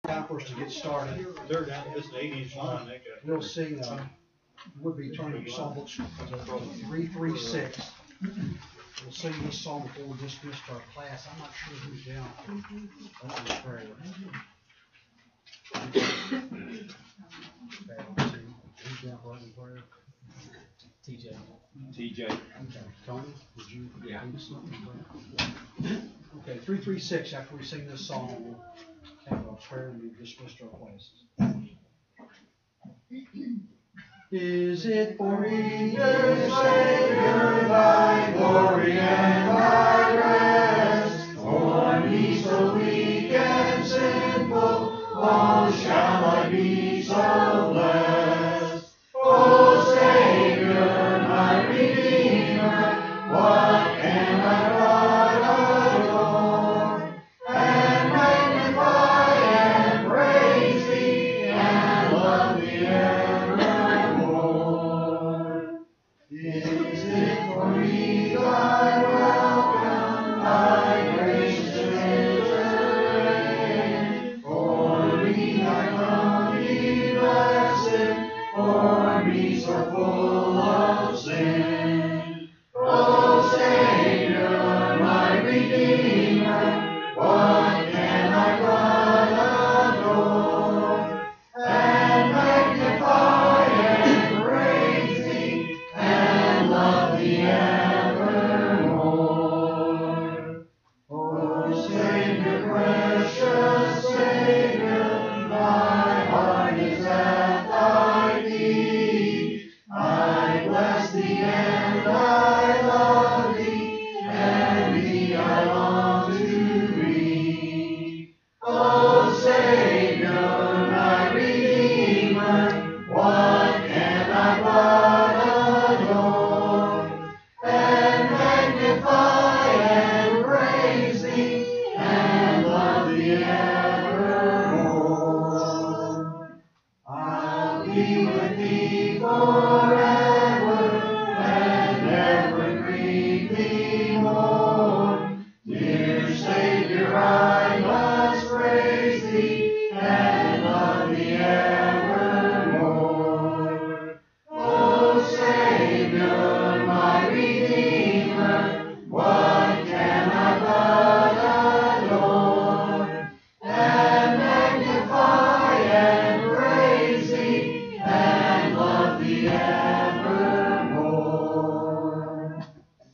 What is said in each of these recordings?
Time for us to get started. They're down this 80s line. We'll sing, we'll be turning to Psalm 336. We'll sing this song before we dismiss our class. I'm not sure who's down for prayer. Who's down for prayer? TJ. Okay. Tony, would you lead us in prayer? Okay, 336. After we sing this song, we'll have a prayer and we've dismissed our classes. Is it for me, dear Savior, thy glory and thy rest? For me so weak and sinful, oh, shall I be so blessed? Oh, Savior, my Redeemer, what can I but adore and magnify and praise thee and love thee evermore? Is it for me thy welcome, thy gracious return? For me thy company blessed, for me so full of sin. O Savior, my Redeemer, what can I but adore and magnify and praise thee and love thee evermore? O Savior, precious Savior, my heart is at thy feet. I bless thee and I love thee, and thee I long to be. O Savior, my Redeemer, what can I but adore and magnify and praise thee and love thee evermore? I'll be with thee forever and never grieve thee more. Dear Savior, I must praise thee and love thee evermore. O Savior, my Redeemer, what can I but adore and magnify and praise thee and love thee evermore?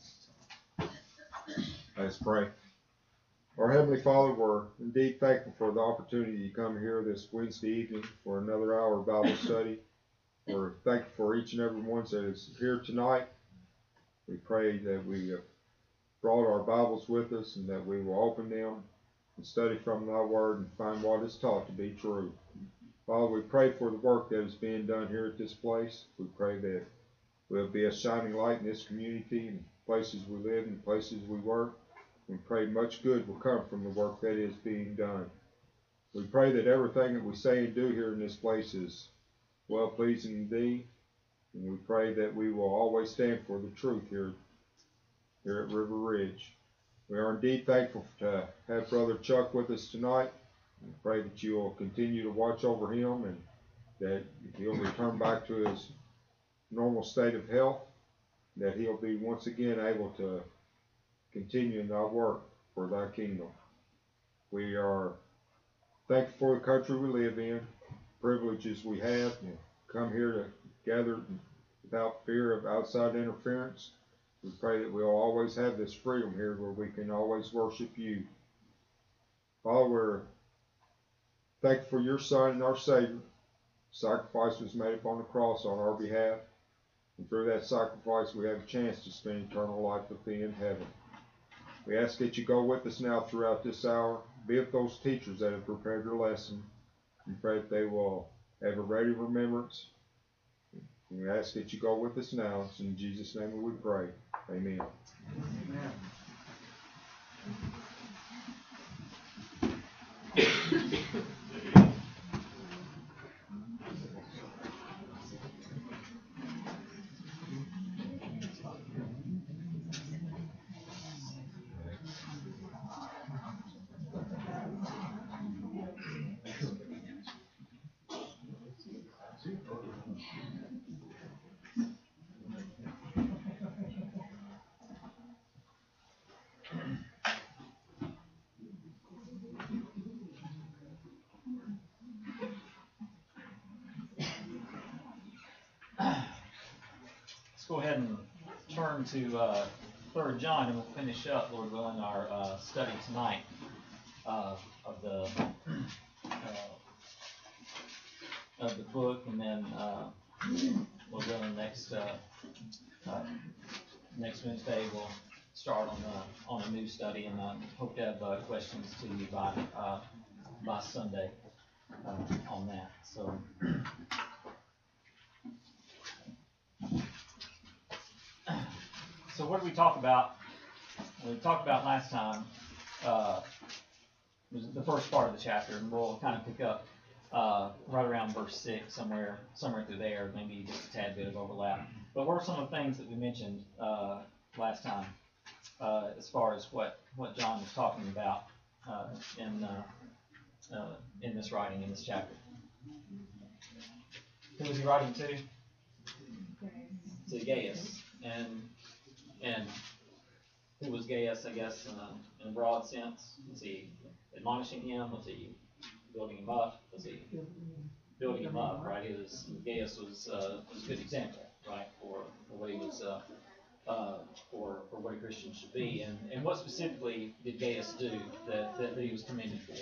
Let's pray. Our Heavenly Father, we're indeed thankful for the opportunity to come here this Wednesday evening for another hour of Bible study. We're thankful for each and every one that is here tonight. We pray that we have brought our Bibles with us and that we will open them and study from thy word and find what is taught to be true. Father, we pray for the work that is being done here at this place. We pray that we'll be a shining light in this community and places we live and places we work. We pray much good will come from the work that is being done. We pray that everything that we say and do here in this place is well-pleasing to thee. And we pray that we will always stand for the truth here at River Ridge. We are indeed thankful to have Brother Chuck with us tonight. We pray that you will continue to watch over him and that he'll return back to his normal state of health, that he'll be once again able to continue in thy work for thy kingdom. We are thankful for the country we live in, privileges we have, and come here to gather without fear of outside interference. We pray that we'll always have this freedom here where we can always worship you. Father, we're thankful for your Son and our Savior. Sacrifice was made upon the cross on our behalf. And through that sacrifice, we have a chance to spend eternal life with thee in heaven. We ask that you go with us now throughout this hour. Be with those teachers that have prepared your lesson. We pray that they will have a ready remembrance. And we ask that you go with us now. It's in Jesus' name we pray. Amen. Amen. go ahead and turn to 3 John, and we'll finish up, Lord willing, our study tonight of the book, and then Lord willing, next Wednesday we'll start on a new study, and hope to have questions to you by Sunday on that. So what did we talk about? We talked about last time was the first part of the chapter, and we'll kind of pick up right around verse 6, somewhere through there, maybe just a tad bit of overlap. But what are some of the things that we mentioned last time as far as what John was talking about in this writing, in this chapter? Who was he writing to? To Gaius. And who was Gaius, I guess, in a broad sense? Was he admonishing him? Was he building him up? Was he building him up, right? Gaius was a good example, right, for what he was, for what a Christian should be. And what specifically did Gaius do that he was commended for?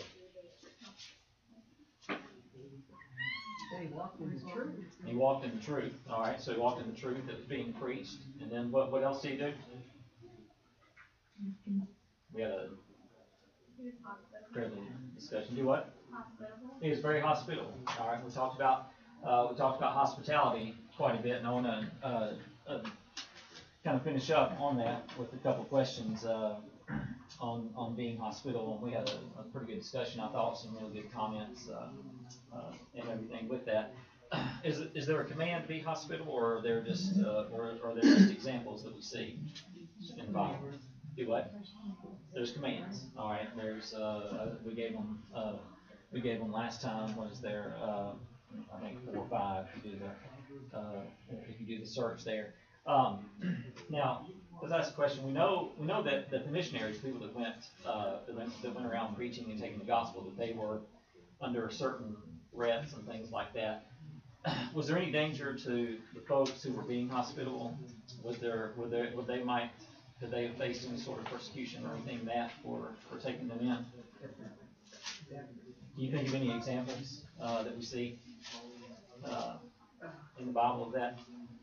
He walked in the truth. He walked in the truth. All right, so he walked in the truth that was being preached. And then what else did he do? We had a fairly discussion. Do what? He was very hospitable. All right, we talked about hospitality quite a bit, and I want to kind of finish up on that with a couple of questions on being hospitable. And we had a pretty good discussion, I thought, some really good comments and everything with that. Is there a command to be hospitable, or are there just examples that we see in the Bible? Do what? There's commands. All right. There's we gave them last time. Was there? I think 4 or 5. If you do the search there. Now, let's ask a question. We know that the missionaries, people that went around preaching and taking the gospel, that they were under certain threats and things like that. Was there any danger to the folks who were being hospitable? Did they have faced any sort of persecution or anything for taking them in? Do you think of any examples that we see in the Bible of that?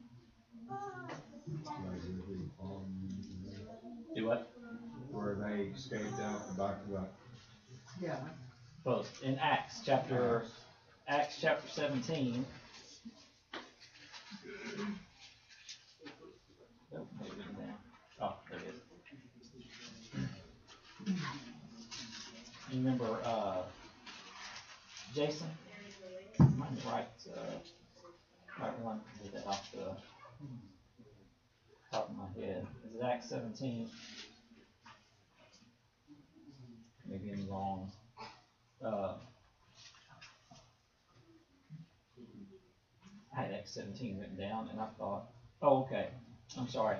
Do what? Where they escaped out the back of the. Yeah. Well, in Acts chapter 17. Oh, there it is. You remember Jason? Might be right one did that off the top of my head. Is it Acts 17? Maybe I'm wrong. I had Acts 17 written down, and I thought, oh, okay. I'm sorry.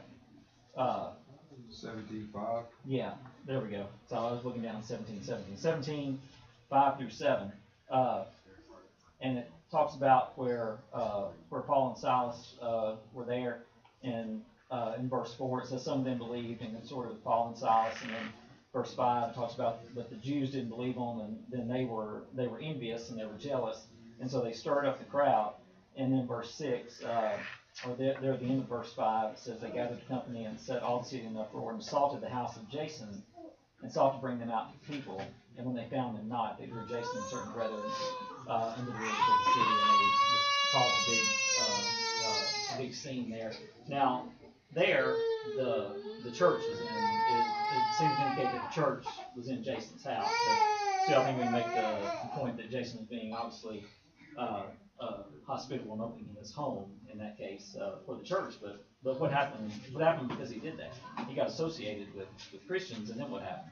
17:5. Yeah, there we go. So I was looking down 17, 5 through 7. And it talks about where Paul and Silas were there, and in verse 4 it says some of them believed, and it's sort of Paul and Silas, and then verse 5 talks about that the Jews didn't believe them, and then they were envious and they were jealous, and so they stirred up the crowd. And then verse 6, or there at the end of verse 5, it says they gathered the company and set all the city in uproar and assaulted the house of Jason and sought to bring them out to the people. And when they found them not, they drew Jason and certain brethren into the rulers of the city, and they just caused a big scene there. Now, there, the church was in, it seems to indicate that the church was in Jason's house. But still, I think we can make the point that Jason was being obviously hospitable and opening his home in that case for the church. But what happened because he did that? He got associated with Christians, and then what happened?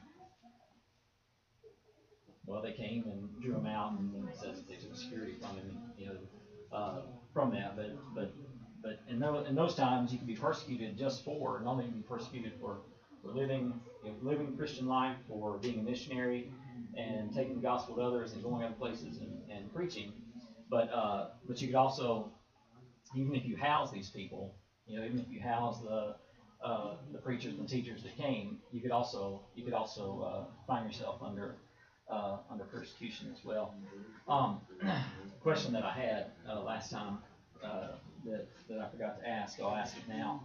Well, they came and drew him out, and it says that they took security from him, from that. But in those times, you can be persecuted just for, not only can be persecuted for living the Christian life, for being a missionary and taking the gospel to others and going other places and preaching. But you could also, even if you house these people, You know, even if you house the preachers and teachers that came, you could also find yourself under persecution as well. Question that I had last time that I forgot to ask, I'll ask it now.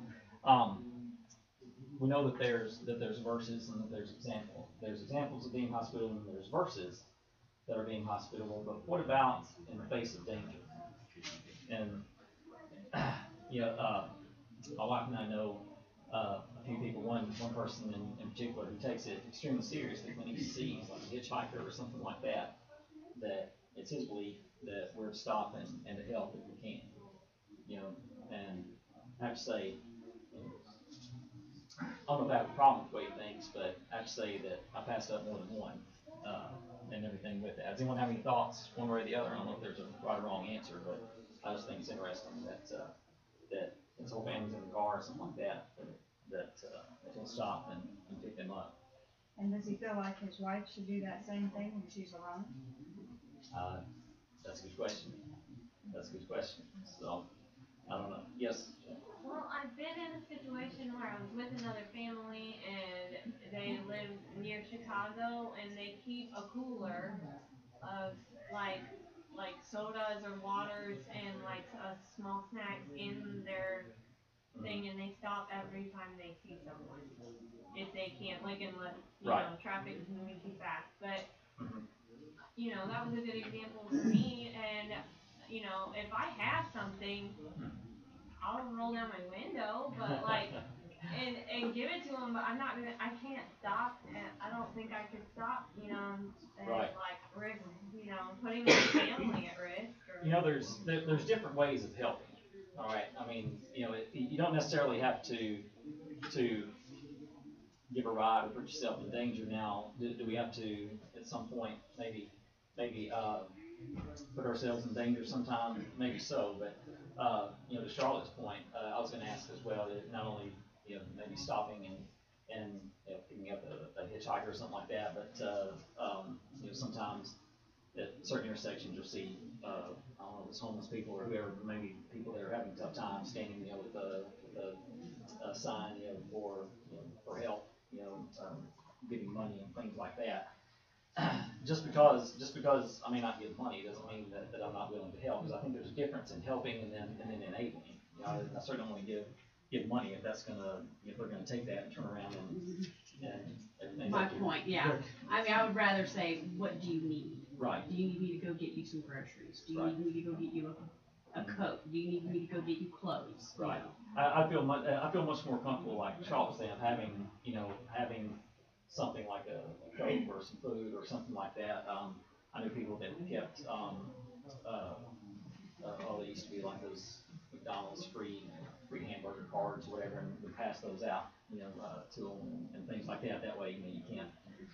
We know that there's verses and that there's examples. There's examples of being hospitable and there's verses that are being hospitable. But what about in the face of danger? And my wife and I know a few people. One person in particular who takes it extremely seriously when he sees like a hitchhiker or something like that. That it's his belief that we're to stop and to help if we can. And I have to say, I don't know if I have a problem with the way he thinks, but I have to say that I passed up more than one, and everything with that. Does anyone have any thoughts, one way or the other? I don't know if there's a right or wrong answer, but I just think it's interesting that his whole family's in the car or something like that he'll stop and pick them up. And does he feel like his wife should do that same thing when she's alone? That's a good question. So, I don't know. Yes? Well, I've been in a situation where I was with another family and they live near Chicago and they keep a cooler of like sodas or waters and like small snacks in their thing, and they stop every time they see someone. If they can't, like unless traffic is moving too fast. But that was a good example for me. And if I have something, I'll roll down my window, but like, and give it to them. But I can't stop, and I don't think I could stop, and like risk, putting my family at risk. There's different ways of helping. All right. I mean, you don't necessarily have to give a ride or put yourself in danger. Now, do we have to at some point maybe put ourselves in danger sometime? Maybe so, but to Charlotte's point, I was going to ask as well that not only maybe stopping and picking up a hitchhiker or something like that, but sometimes at certain intersections you'll see I don't know if it's homeless people or whoever, maybe people that are having a tough time standing with a sign for help, giving money and things like that. Just because I may not give money doesn't mean that I'm not willing to help, because I think there's a difference in helping and then enabling. I certainly don't want to give money if they're gonna take that and turn around and my point, yeah. I mean, I would rather say, what do you need? Right. Do you need me to go get you some groceries? Do you Right. need me to go get you a coat? Do you need me to go get you clothes? Right. I feel much more comfortable, like Charlotte was saying, having something like a coat or some food or something like that. I knew people that kept they used to be like those McDonald's free hamburger cards or whatever, and would pass those out, to them and things like that. That way, you can't.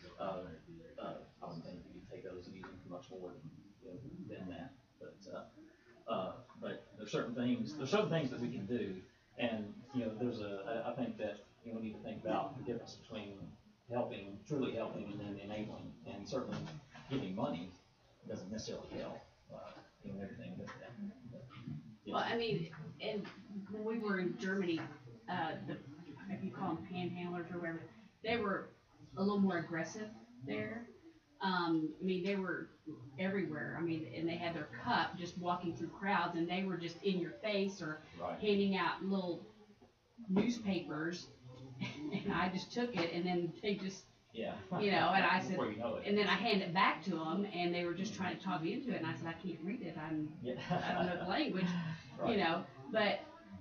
I wouldn't think you could take those and use them for much more than that. But there's certain things that we can do, and I think that we need to think about the difference between truly helping, and then enabling, and certainly giving money doesn't necessarily help. Everything with that. Well, I mean, and when we were in Germany, if you call them panhandlers or whatever, they were a little more aggressive there. I mean, they were everywhere. I mean, and they had their cup just walking through crowds, and they were just in your face or handing out little newspapers. And I just took it, and then they just, and I said, and then I handed it back to them, and they were just trying to talk me into it, and I said, I can't read it. I don't know the language, but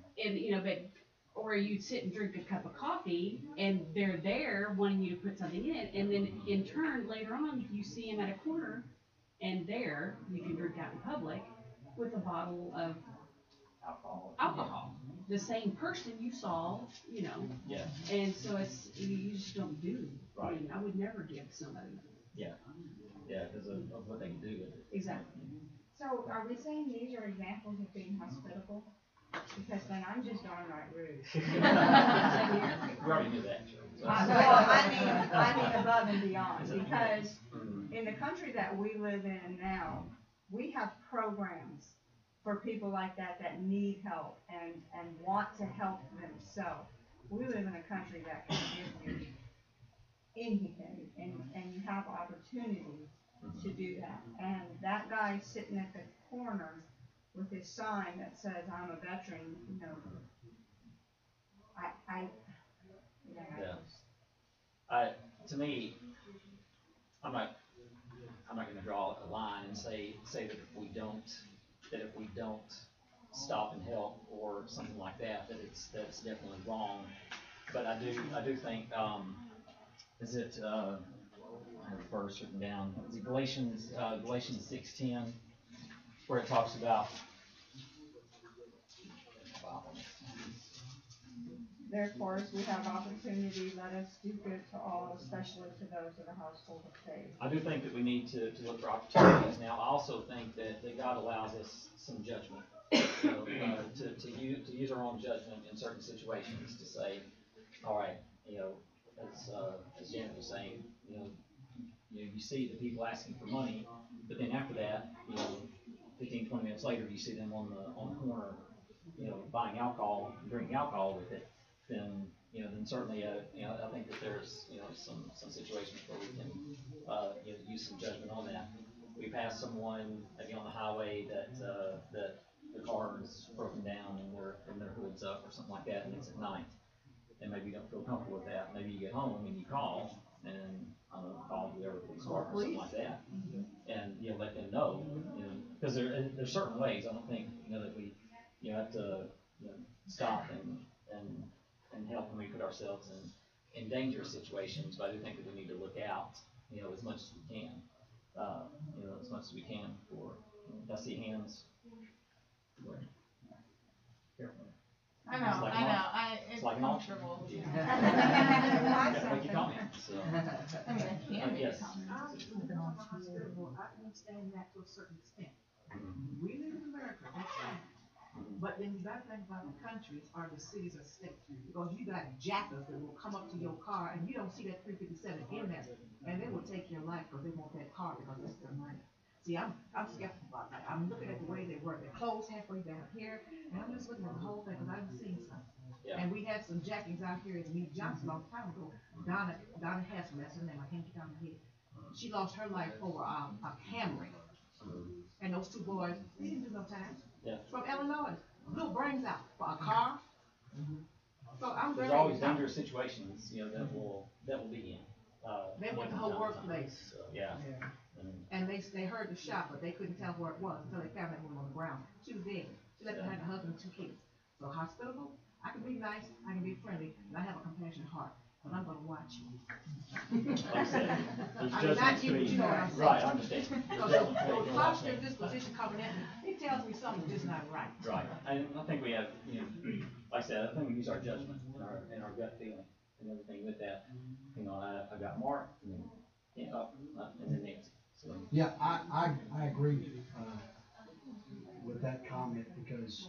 or you'd sit and drink a cup of coffee, and they're there wanting you to put something in it, and then in turn, later on, you see them at a corner, and there, you can drink out in public with a bottle of alcohol. The same person you saw, and so you just don't do. Right. I mean, I would never give somebody. Because of what they can do with it. Exactly. So are we saying these are examples of being hospitable? Because then I'm just downright rude. We already knew that. So. I mean above and beyond, because in the country that we live in now, we have programs for people like that need help and want to help themselves. We live in a country that can give you anything, and you have opportunity to do that. And that guy sitting at the corner with his sign that says, "I'm a veteran," you know, To me, I'm not gonna draw a line and say that if we don't stop and help or something like that, that's definitely wrong. But I do think, is it, I have a verse written down, is it Galatians 6:10, where it talks about, therefore, as we have opportunity, let us do good to all, especially to those of the household of faith. I do think that we need to look for opportunities. Now, I also think that God allows us some judgment, to use our own judgment in certain situations to say, all right, as Janet was saying, you see the people asking for money, but then after that, 15, 20 minutes later, you see them on the corner, buying alcohol, drinking alcohol with it. Then certainly, I think that there's, some situations where we can, use some judgment on that. We pass someone maybe on the highway that the car is broken down and their hood's up or something like that, and it's at night, and maybe you don't feel comfortable with that. Maybe you get home and you call and call whoever police department or something like that, and let them know, because there's certain ways. I don't think that we have to stop and help when we put ourselves in dangerous situations, but I do think that we need to look out, as much as we can, as much as we can for, I see hands. Careful. I know, it's like an auction. comfortable. Yeah, make your comments, so. I mean, I can make Yes. comments. I understand that to a certain extent. We live in America, that's fine. But then you gotta think about the countries or the cities or states, because you got jackers that will come up to your car and you don't see that 357 in there, and they will take your life because they want that car because that's their money. See, I'm skeptical about that. I'm looking at the way they work. They're closed halfway down here, and I'm just looking at the whole thing because I've seen something. Yeah. And we had some jackies out here in Meade Johnson a long time ago. Donna Hassel, that's her name. I can't get down her head. She lost her life over a Camry. And those two boys, they didn't do no time. Yeah. From Illinois, blew brains out for a car. So I'm There's very. always dangerous situations, that will be in. They went the whole workplace. So, yeah. And they heard the shot, but they couldn't tell where it was until they found that woman on the ground. She was dead. She left behind a husband and 2 kids. So hospitable, I can be nice, I can be friendly, and I have a compassionate heart. But I'm gonna watch you. Like I said, there's I mean, judgment not you, to but be- you know what I'm saying. Right, I understand. Because There's judgment to be your made. posture and disposition coming at me, it tells me something's just not right. Right, and I think we have, like I said, I think we use our judgment and our gut feeling and everything with that. I've got Mark, and then Nancy. So, Yeah, I agree, with that comment because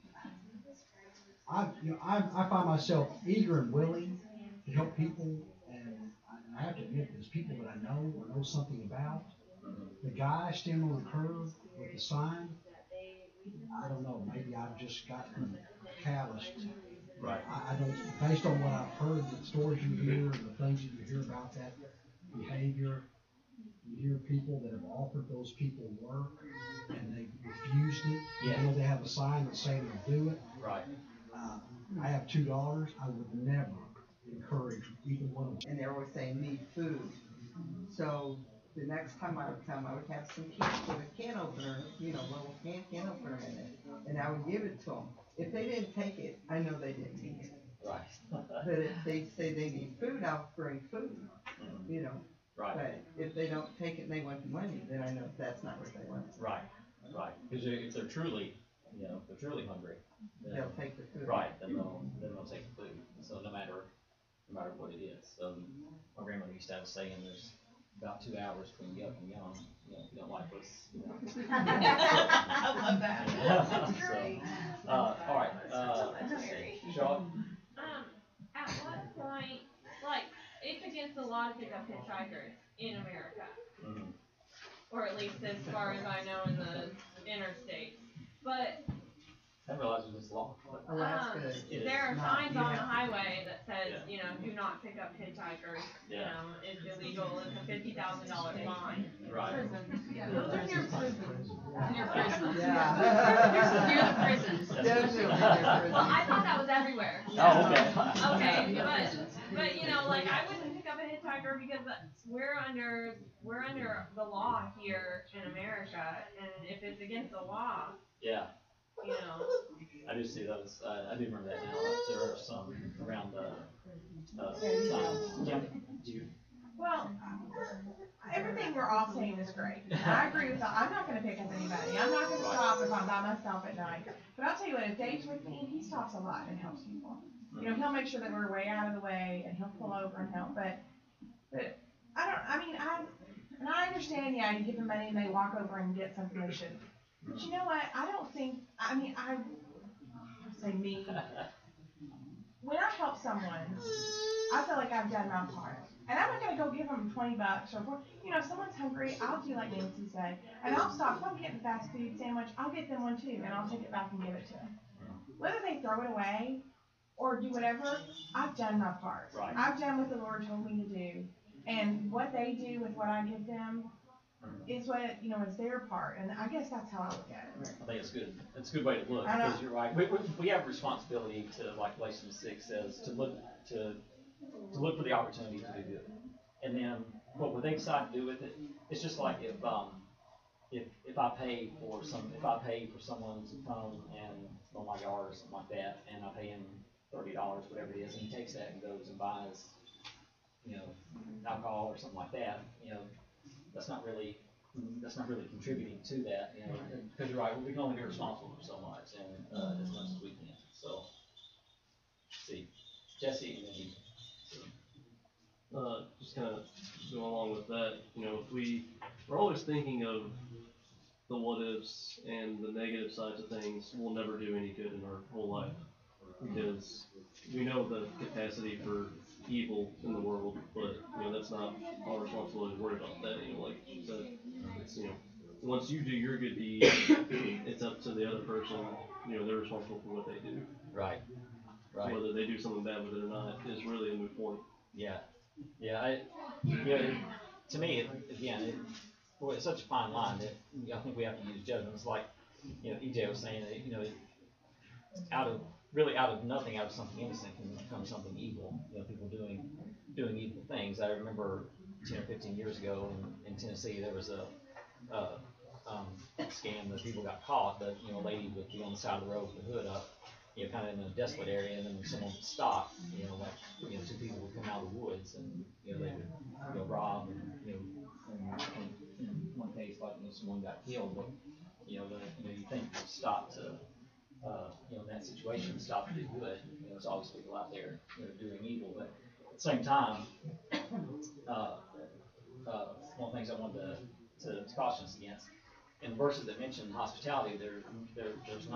I find myself eager and willing to help people, and I have to admit, there's people that I know or know something about. The guy standing on the curb with the sign, I don't know, maybe I've just gotten calloused. Right. I don't, based on what I've heard, the stories you hear and the things that you hear about that behavior, you hear people that have offered those people work and they refused it. Yeah. Even though they have a sign that saying they'll do it. Right. I have 2 daughters. I would never encourage either one of them. And they always say need food. So the next time I would come, I would have some kids with a can opener, little can opener in it, and I would give it to them. If they didn't take it, I know they didn't need it. Right. But if they say they need food, I'll bring food, Right. But if they don't take it and they want the money, then I know that's not what they want. Right. Right. Because if they're truly, hungry, then, They'll take the food. right, then they'll take the food. So no matter what it is. My grandmother used to have a saying, there's about 2 hours between yuck and yum. If you don't like what's, I love that. That's So, great. all right, let's see. Sean? At what point, it's against the law to pick up hitchhikers in America, Mhm. or at least as far as I know in the interstate. But I didn't realize it was this long. Oh, that's good. It is. there are No, signs you on the have to- highway that says, Yeah. you know, do not pick up hitchhikers. You Yeah. know, it's illegal. It's a $50,000 fine. Right. Prisons, yeah. Those are near prisons. Near prisons. Yeah. Near the prisons. Definitely near Well, I prisons. thought that was everywhere. Oh, okay. Okay, Near but, prisons. but you know, like I wouldn't pick up a hitchhiker because we're under the law here in America, and if it's against the law, Yeah, you know. I do see those. I do remember that now. There are some around the signs. Yeah. Do you? Well, everything we're all saying is great. And I agree with that. I'm not gonna pick up anybody. I'm not gonna stop if I'm by myself at night. But I'll tell you what, if Dave's with me, he stops a lot and helps people. You know, he'll make sure that we're way out of the way and he'll pull over and help, but and I understand, yeah, you give them money and they walk over and get something they shouldn't. But you know what, I say me, when I help someone, I feel like I've done my part. And I'm not gonna go give them $20 or, you know, if someone's hungry, I'll do like Nancy said, and I'll stop. If I'm getting a fast food sandwich, I'll get them one too, and I'll take it back and give it to them. Whether they throw it away or do whatever, I've done my part. Right. I've done what the Lord told me to do, and what they do with what I give them is what, you know, is their part, and I guess that's how I look at it. I think it's good. It's a good way to look, I know. because you're right. We have a responsibility to, like Galatians 6 says, to look for the opportunity to do good. And then what they decide to do with it, it's just like if I pay for someone to come and mow my yard or something like that, and I pay him $30, whatever it is, and he takes that and goes and buys, you know, alcohol or something like that, you know, that's not really contributing to that, you know, because you're right, we can only be responsible for so much, and as much as we can. So, let's see, Jesse, and then you. Just kind of go along with that, you know, we're always thinking of the what ifs and the negative sides of things, we'll never do any good in our whole life. Because we know the capacity for evil in the world, but, you know, that's not our responsibility to worry about that, you know, like you said, it's, you know, once you do your good deed, it's up to the other person, you know, they're responsible for what they do. Right. Right. Whether they do something bad with it or not is really a moot point. Yeah. Yeah. To me, it's such a fine line that I think we have to use judgment. It's like, you know, EJ was saying that, you know, out of nothing, out of something innocent can become something evil. You know, people doing evil things. I remember 10 or 15 years ago in Tennessee, there was a scam that people got caught. That, you know, a lady would be on the side of the road with the hood up, you know, kind of in a desolate area, and then when someone would stop, you know, like, you know, two people would come out of the woods, and, you know, they would, you know, rob, and, you know, and in one case, like, you know, someone got killed, but, you know, you think to stop to, you know, in that situation, stop to do good. You know, there's always people out there, you know, doing evil, but at the same time, one of the things I wanted to caution us against, in the verses that mention hospitality, there's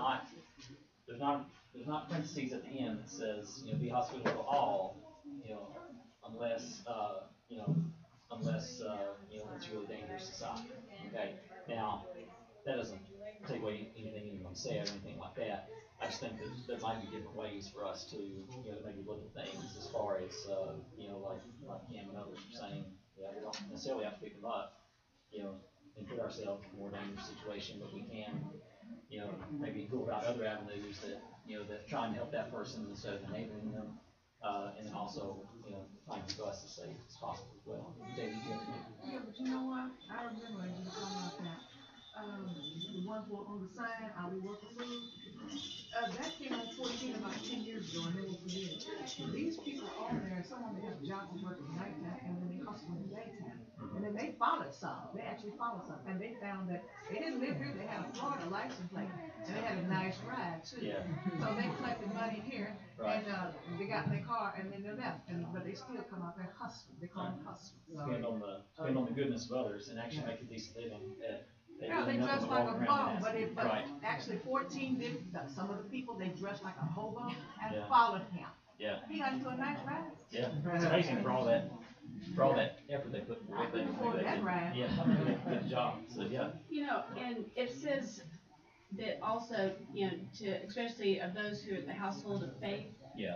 not parentheses at the end that says, you know, be hospitable to all, you know, unless you know, it's a really dangerous society. Okay, now that doesn't take away anything anyone said or anything like that. I just think that there might be different ways for us to, you know, maybe look at things as far as, you know, like Cam and others are saying, yeah, we don't necessarily have to pick them up, you know, and put ourselves in a more dangerous situation, but we can, you know, maybe go about other avenues that, you know, that try and help that person instead of enabling them, and then also, you know, trying to keep us as safe as possible as well. David, you have anything? Yeah, but you know what? I remember you were talking about that. The ones who were on the side, how we work the food. That came on 14 about 10 years ago, and they were forbidden. These people are on there, some of them have jobs that work at nighttime, and then they hustle in the daytime. And then they followed some. They actually followed some, and they found that they didn't live here. They had a Florida license plate, and they had a nice ride too. Yeah. So they collected money here, Right. and they got in their car, and then they left. But they still come out there hustling. They call them hustling. Depend on the goodness of others and actually make a decent living. Yeah, they dress like a bum, but Right. actually 14 did, some of the people, they dressed like a hobo and Yeah. followed him. Yeah. He got into a nice ride. Yeah. It's amazing for all that effort they put forth. Before that ride. Yeah, they did a good job. So yeah. You know, and it says that also, you know, to, especially of those who are the household of faith, Yeah.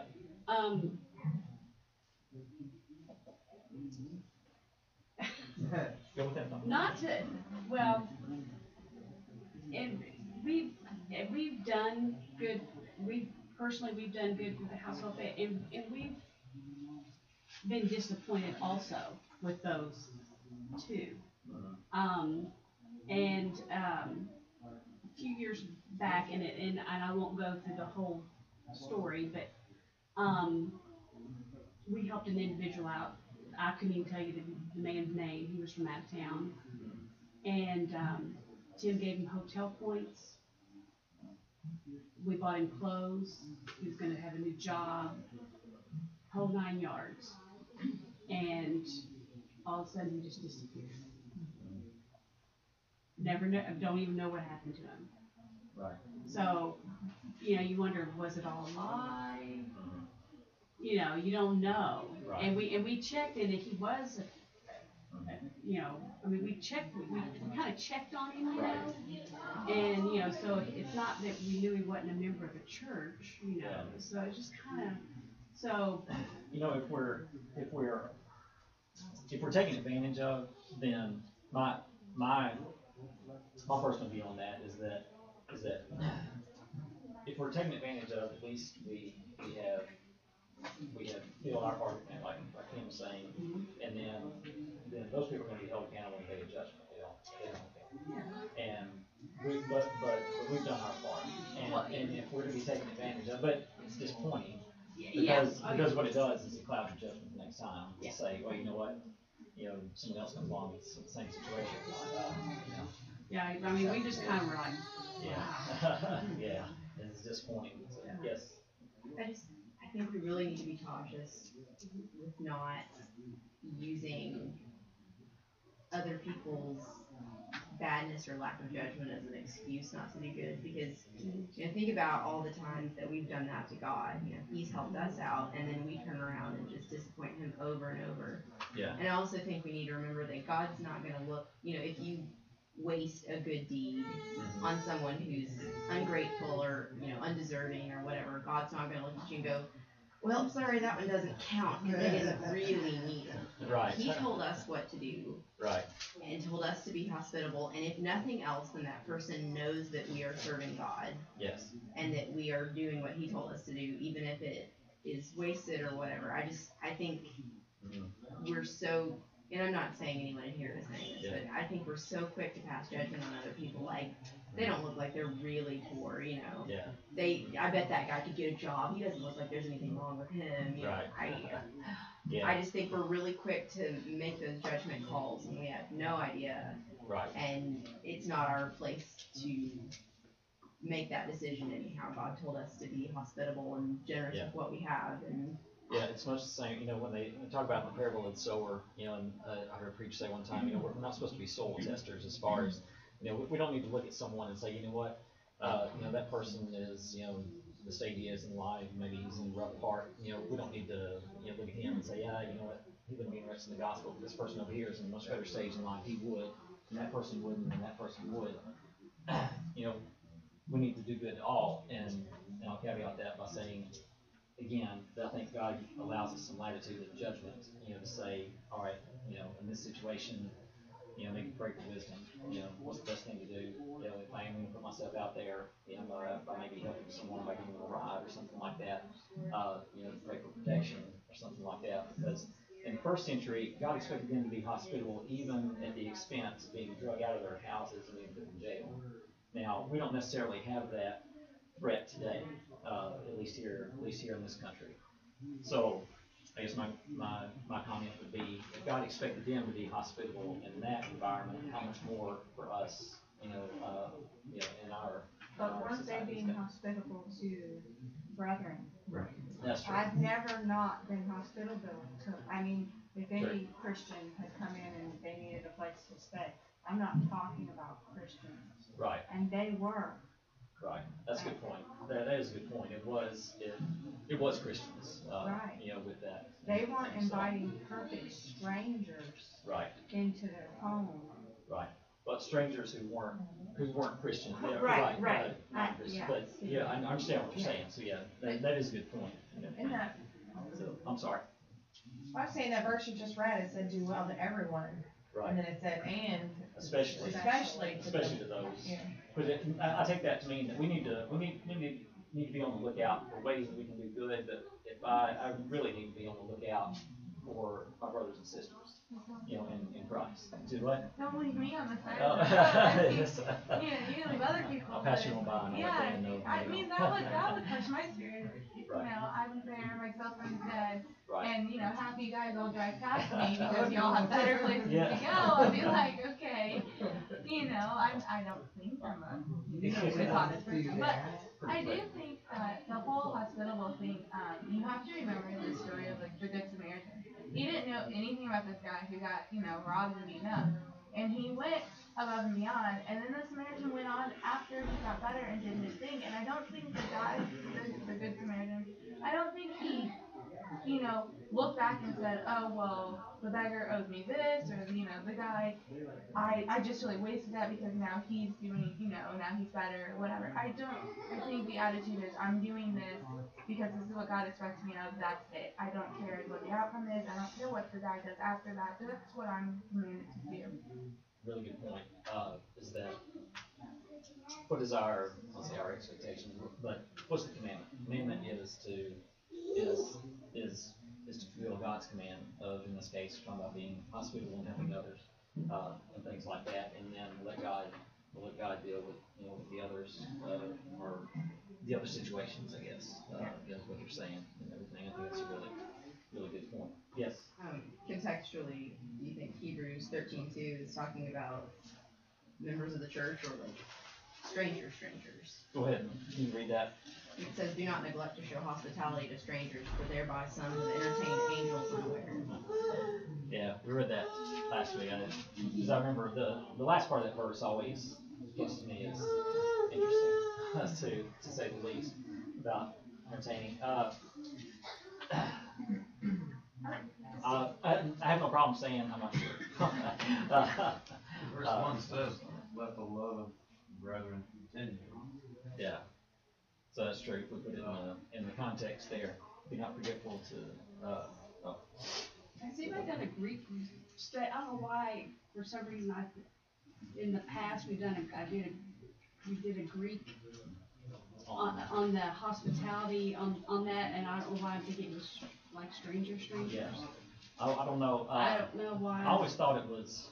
Go with that. Tom. not to, well, and we've done good, we've done good with the household of faith, and we've been disappointed also with those too. A few years back, and I won't go through the whole story, but we helped an individual out. I couldn't even tell you the man's name. He was from out of town, and Tim gave him hotel points. We bought him clothes. He was going to have a new job, whole 9 yards, and all of a sudden he just disappeared. Never know, don't even know what happened to him. Right. So, you know, you wonder, was it all a lie? You know, you don't know. Right. And we checked, and he was, you know, I mean, we kind of checked on him, you know, and you know, so it's not that we knew he wasn't a member of the church, you know. So it's just kind of, so. You know, if we're taking advantage of, then my personal view on that is that if we're taking advantage of, at least we have filled our part, like Kim was saying, and then those people are going to be held accountable and pay a judgment. They don't care. And but we've done our part, and if we're to be taken advantage of, but it's disappointing because what it does is it clouds your judgment the next time. To say, well, you know what, you know, someone else comes along with the same situation. You know. Yeah, I mean, we just kind of were like, yeah, yeah, it's disappointing. So, yes. I think we really need to be cautious with not using other people's badness or lack of judgment as an excuse not to do good, because you know, think about all the times that we've done that to God. You know, He's helped us out, and then we turn around and just disappoint Him over and over. Yeah. And I also think we need to remember that God's not going to look, you know, if you waste a good deed on someone who's ungrateful or, you know, undeserving or whatever, God's not going to look at you and go, well, sorry, that one doesn't count because they didn't really need it. Right. He told us what to do. Right. And told us to be hospitable, and if nothing else, then that person knows that we are serving God. Yes. And that we are doing what He told us to do, even if it is wasted or whatever. I think we're so, and I'm not saying anyone in here is saying this, but I think we're so quick to pass judgment on other people. Like, they don't look like they're really poor, you know. Yeah. I bet that guy could get a job. He doesn't look like there's anything wrong with him. You know, I just think we're really quick to make those judgment calls, and we have no idea. Right. And it's not our place to make that decision anyhow. God told us to be hospitable and generous with what we have, and yeah, it's much the same. You know, when they talk about the parable of the sower, you know, and I heard a preacher say one time, you know, we're not supposed to be soul testers as far as, you know, we don't need to look at someone and say, you know what, you know, that person is, you know, the state he is in life, maybe he's in a rough part. You know, we don't need to, you know, look at him and say, yeah, you know what, he wouldn't be interested in the gospel. This person over here is in a much better stage in life. He would, and that person wouldn't, and that person would. You know, we need to do good all, and I'll caveat that by saying, again, I think God allows us some latitude of judgment, you know, to say, all right, you know, in this situation, you know, maybe pray for wisdom. You know, what's the best thing to do? You know, if I am going to put myself out there, you know, by maybe helping someone by giving them a ride or something like that, you know, pray for protection or something like that. Because in the first century, God expected them to be hospitable even at the expense of being drug out of their houses and being put in jail. Now, we don't necessarily have that threat today, at least here in this country. So, I guess my comment would be, if God expected them to be hospitable in that environment, how much more for us, you know, in our But weren't they society being today. hospitable to brethren? Right. That's true. I've never not been hospitable to, I mean, if any Christian had come in and they needed a place to stay, I'm not talking about Christians. Right. And they were. Right. That's a good point. That is a good point. It was Christians, Right. you know, with that. They weren't So, inviting perfect strangers right. into their home. Right. but strangers who weren't Christian. Yeah, Right. non-Christian. Yeah. But, yeah, I understand what you're saying, so yeah, that is a good point. And that, So, I'm sorry. I was saying that verse you just read, it said do well to everyone. Right. And then it said and. Especially to those. Yeah. But I take that to mean that we need to be on the lookout for ways that we can do good, but if I really need to be on the lookout for my brothers and sisters, you know, in Christ. Do what? Don't leave me on the side Oh, of the road. yes. You leave other people. I'll pass you on by and I'll Yeah, let them know. I mean, that would touch my spirit. Right. You know, I'm there, my girlfriend's dead, Right. and, you know, half you guys all drive past me because y'all have better places Yeah. to go. I'll be like, okay, you know, I don't think I'm a dishonest person, but I do think that the whole hospitable thing, you have to remember the story of like the Good Samaritan. He didn't know anything about this guy who got, you know, robbed and beaten up. And he went above and beyond, and then the Samaritan went on after he got better and did his thing. And I don't think the guy, the Good Samaritan, I don't think he, you know, looked back and said, oh, well, the beggar owes me this, or, you know, the guy, I just really wasted that because now he's doing, you know, now he's better, or whatever. I think the attitude is, I'm doing this because this is what God expects me of, that's it. I don't care what the outcome is, I don't care what the guy does after that, that's what I'm commanded to do. Really good point, is that, what is our, let's say our expectation, but what's the commandment? Commandment is to fulfill God's command of, in this case, talking about being hospitable and helping others, and things like that, and then let God deal with, you know, with the others, or the other situations, I guess, is what you're saying and everything. I think that's a really, really good point. Yes? Contextually, do you think Hebrews 13:2 is talking about members of the church or like strangers? Go ahead, can you read that? It says, do not neglect to show hospitality to strangers, for thereby some have entertained angels unaware. Yeah, we read that last week. Because I remember the last part of that verse always gets to me as interesting, to say the least, about entertaining. I have no problem saying I'm not sure. Verse 1 says, let the love of brethren continue. Yeah, so that's true. If we put it in the context there, be not forgetful to. Has anybody done a Greek study? I don't know why, for some reason, in the past, we did a Greek on the hospitality on that, and I don't know why I'm thinking it was like strangers. Yeah. I don't know. I don't know why. I always thought it was.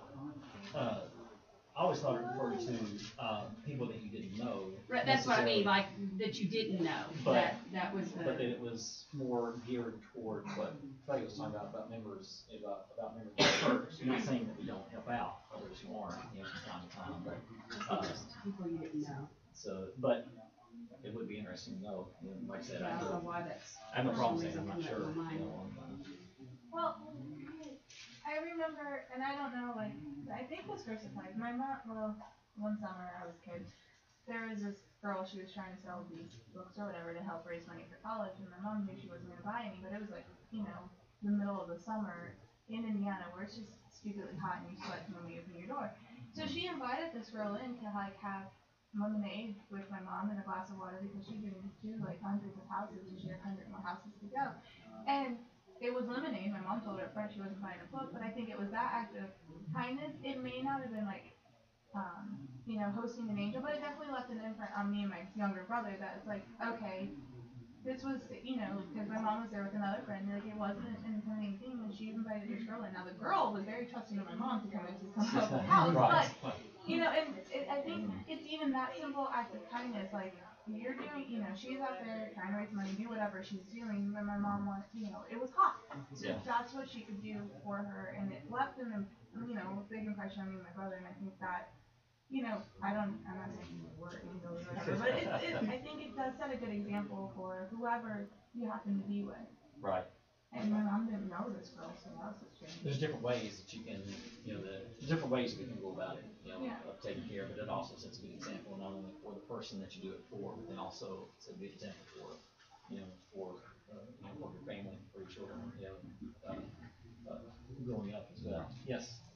I always thought it referred to people that you didn't know. Right, that's what I mean, like that you didn't know. But that was the. But that it was more geared toward what Clay was talking about members about members of the church. Not saying that we don't help out others who aren't, you know, from time to time, but just people you didn't know. So, but it would be interesting to know. You know, like I said, I don't know why that's. I have no problem saying I'm not something sure. that You in my know, Well, I remember, and I don't know, like, I think this verse applies. My mom, well, one summer I was a kid, there was this girl, she was trying to sell these books or whatever to help raise money for college, and my mom knew she wasn't going to buy any, but it was like, you know, the middle of the summer in Indiana where it's just stupidly hot and you sweat when you open your door. So she invited this girl in to, like, have lemonade with my mom and a glass of water because she didn't do, like, hundreds of houses, and she had 100 more houses to go. And it was lemonade. My mom told her at first she wasn't buying a book, but I think it was that act of kindness. It may not have been like, you know, hosting an angel, but it definitely left an imprint on me and my younger brother that it's like, okay, this was, you know, because my mom was there with another friend, like it wasn't an intimidating thing, and she invited this girl in. Now the girl was very trusting of my mom to come into some local house, but, you know, and I think it's even that simple act of kindness, like, you're doing, you know, she's out there trying to raise money, do whatever she's doing, but my mom wants, you know, it was hot. So that's what she could do for her, and it left an, you know, big impression on me and my brother, and I think that, you know, I'm not saying the word angel or whatever, but I think it does set a good example for whoever you happen to be with. Right. And my mom didn't know this girl, so that was a strange. There's different ways that you can, you know, different ways we can go about it, you know, of taking care of it. It also sets a good example not only for the person that you do it for, but then also it's a good example for, you know, for your family, for your children, you know, growing up as well. Yes.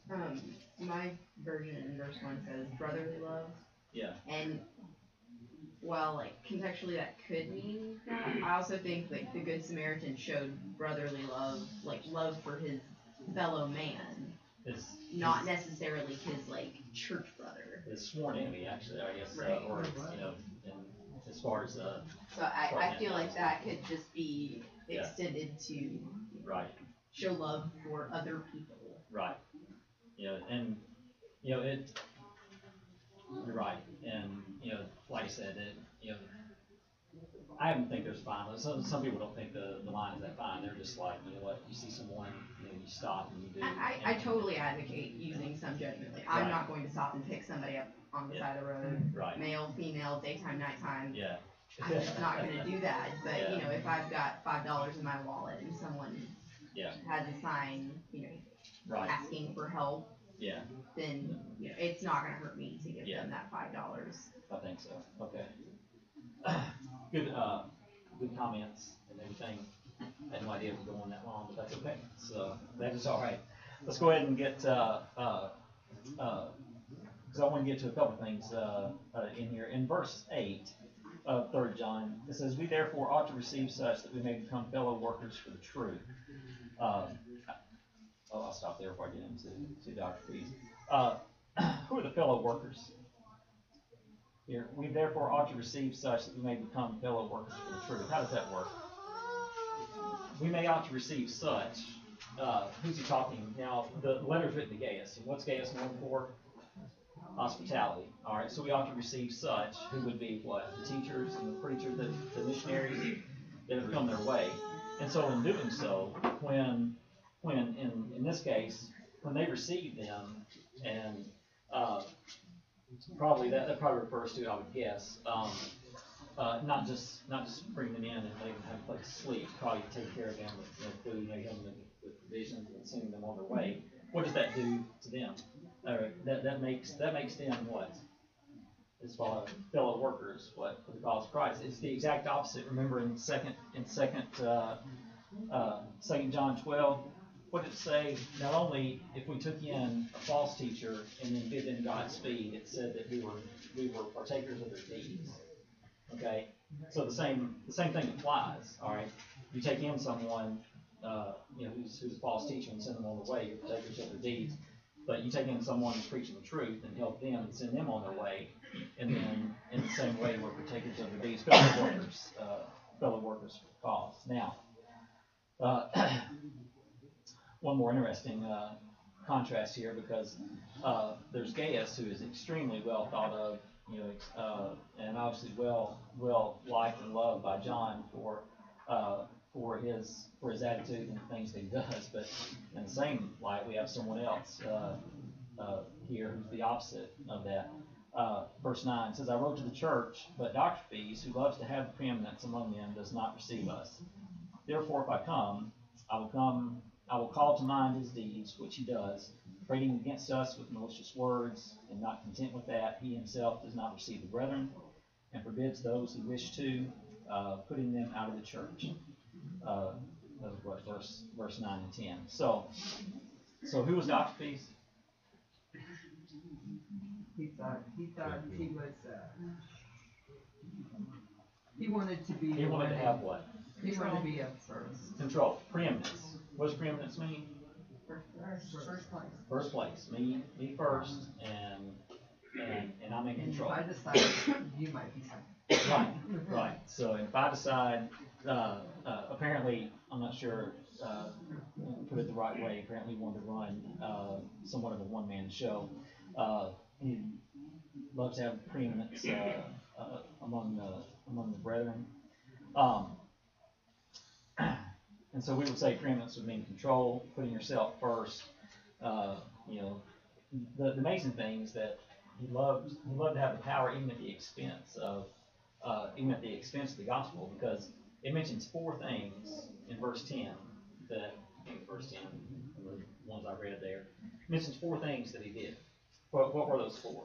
My version in verse 1 says brotherly love, Yeah, and while like contextually that could mean that, I also think like the Good Samaritan showed brotherly love, like love for his fellow man, his, not necessarily his like church brother. his sworn enemy, actually, I guess, Right. or, you know, and as far as, So I feel like that could just be Yeah. extended to right, show love for other people. right. You know, and, you know, you're right, and, you know, like I said, you know, I haven't think there's fine, some people don't think the line is that fine, they're just like, you know what, you see someone, you know, you stop and you do. I totally advocate using some judgment. Like I'm Right. not going to stop and pick somebody up on the Yeah. side of the road, Right, male, female, daytime, nighttime. yeah. I'm just not gonna do that. But Yeah. you know, if I've got $5 in my wallet and someone Yeah. has a sign, you know, Right, asking for help, yeah, then you know it's not gonna hurt me to give Yeah. them that $5. I think so, okay. Good, good comments and everything. I had no idea it was going that long, but that's okay, so, that is all right. Let's go ahead and get, because I want to get to a couple things, in here. In verse 8 of 3 John, it says, "We therefore ought to receive such that we may become fellow workers for the truth." I'll stop there before I get into Dr. Fees. Who are the fellow workers? Here, we therefore ought to receive such that we may become fellow workers for the truth. How does that work? We may ought to receive such. Who's he talking? Now, the letter's written to Gaius, and what's Gaius known for? Hospitality. All right, so we ought to receive such, who would be what? The teachers and the preachers, the missionaries that have come their way. And so in doing so, when in this case, when they receive them, and probably that probably refers to, I would guess, not just bring them in and let them have a place to sleep, probably take care of them with food, maybe help them with provisions and sending them on their way. What does that do to them? That makes them what? As far as fellow workers, what for the cause of Christ? It's the exact opposite. Remember in second John 12, what did it say? Not only if we took in a false teacher and then bid them Godspeed, it said that we were partakers of their deeds. Okay, so the same thing applies. All right, you take in someone, you know, who's a false teacher and send them on their way, you're partakers of their deeds. But you take in someone who's preaching the truth and help them and send them on their way, and then in the same way we're partakers of their deeds, fellow workers for the cause. Now, one more interesting contrast here, because there's Gaius, who is extremely well thought of, you know, and obviously well liked and loved by John for his attitude and the things that he does. But in the same light, we have someone else here who's the opposite of that. Verse 9 says, "I wrote to the church, but Dr. Fees, who loves to have the preeminence among them, does not receive us. Therefore, if I come, I will call to mind his deeds, which he does, prating against us with malicious words, and not content with that, he himself does not receive the brethren, and forbids those who wish to, putting them out of the church." That was what, verse 9 and 10. So who was Dr. Fees? He thought he was, he wanted to be. He wanted to have what? He wanted to be up first. Control. Preeminence. What does preeminence mean? First place. First place. Me first, and I'm in control. And if I decide, you might decide. Right. So if I decide, apparently, I'm not sure, put it the right way, apparently wanted to run somewhat of a one-man show. He loves to have preeminence among the brethren. And so we would say preeminence would mean control, putting yourself first. You know, the amazing thing is that he loved to have the power even at the expense of the gospel, because it mentions 4 things in verse 10 that, I think verse 10, the ones I read there, it mentions 4 things that he did. What were those 4?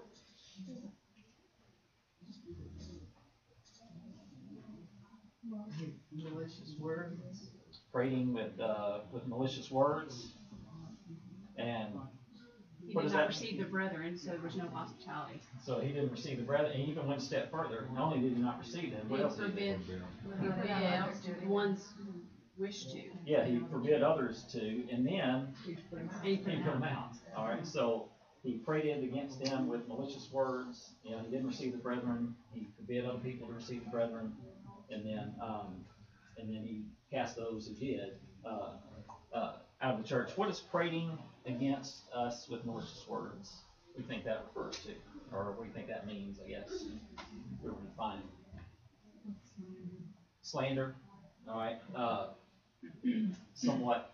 Malicious words. Prating with malicious words, and He What did does not that receive the brethren, so there was no hospitality. So he didn't receive the brethren, and he even went a step further. Not only did he not receive them, what He else did he do? forbid ones who wish to. Yeah, he forbid others to, and then he put them out. All right, so he prated against them with malicious words. You know, he didn't receive the brethren. He forbid other people to receive the brethren, and then he cast those who did out of the church. What is prating against us with malicious words? What do you think that refers to, or what do you think that means? I guess we're defining slander. All right, somewhat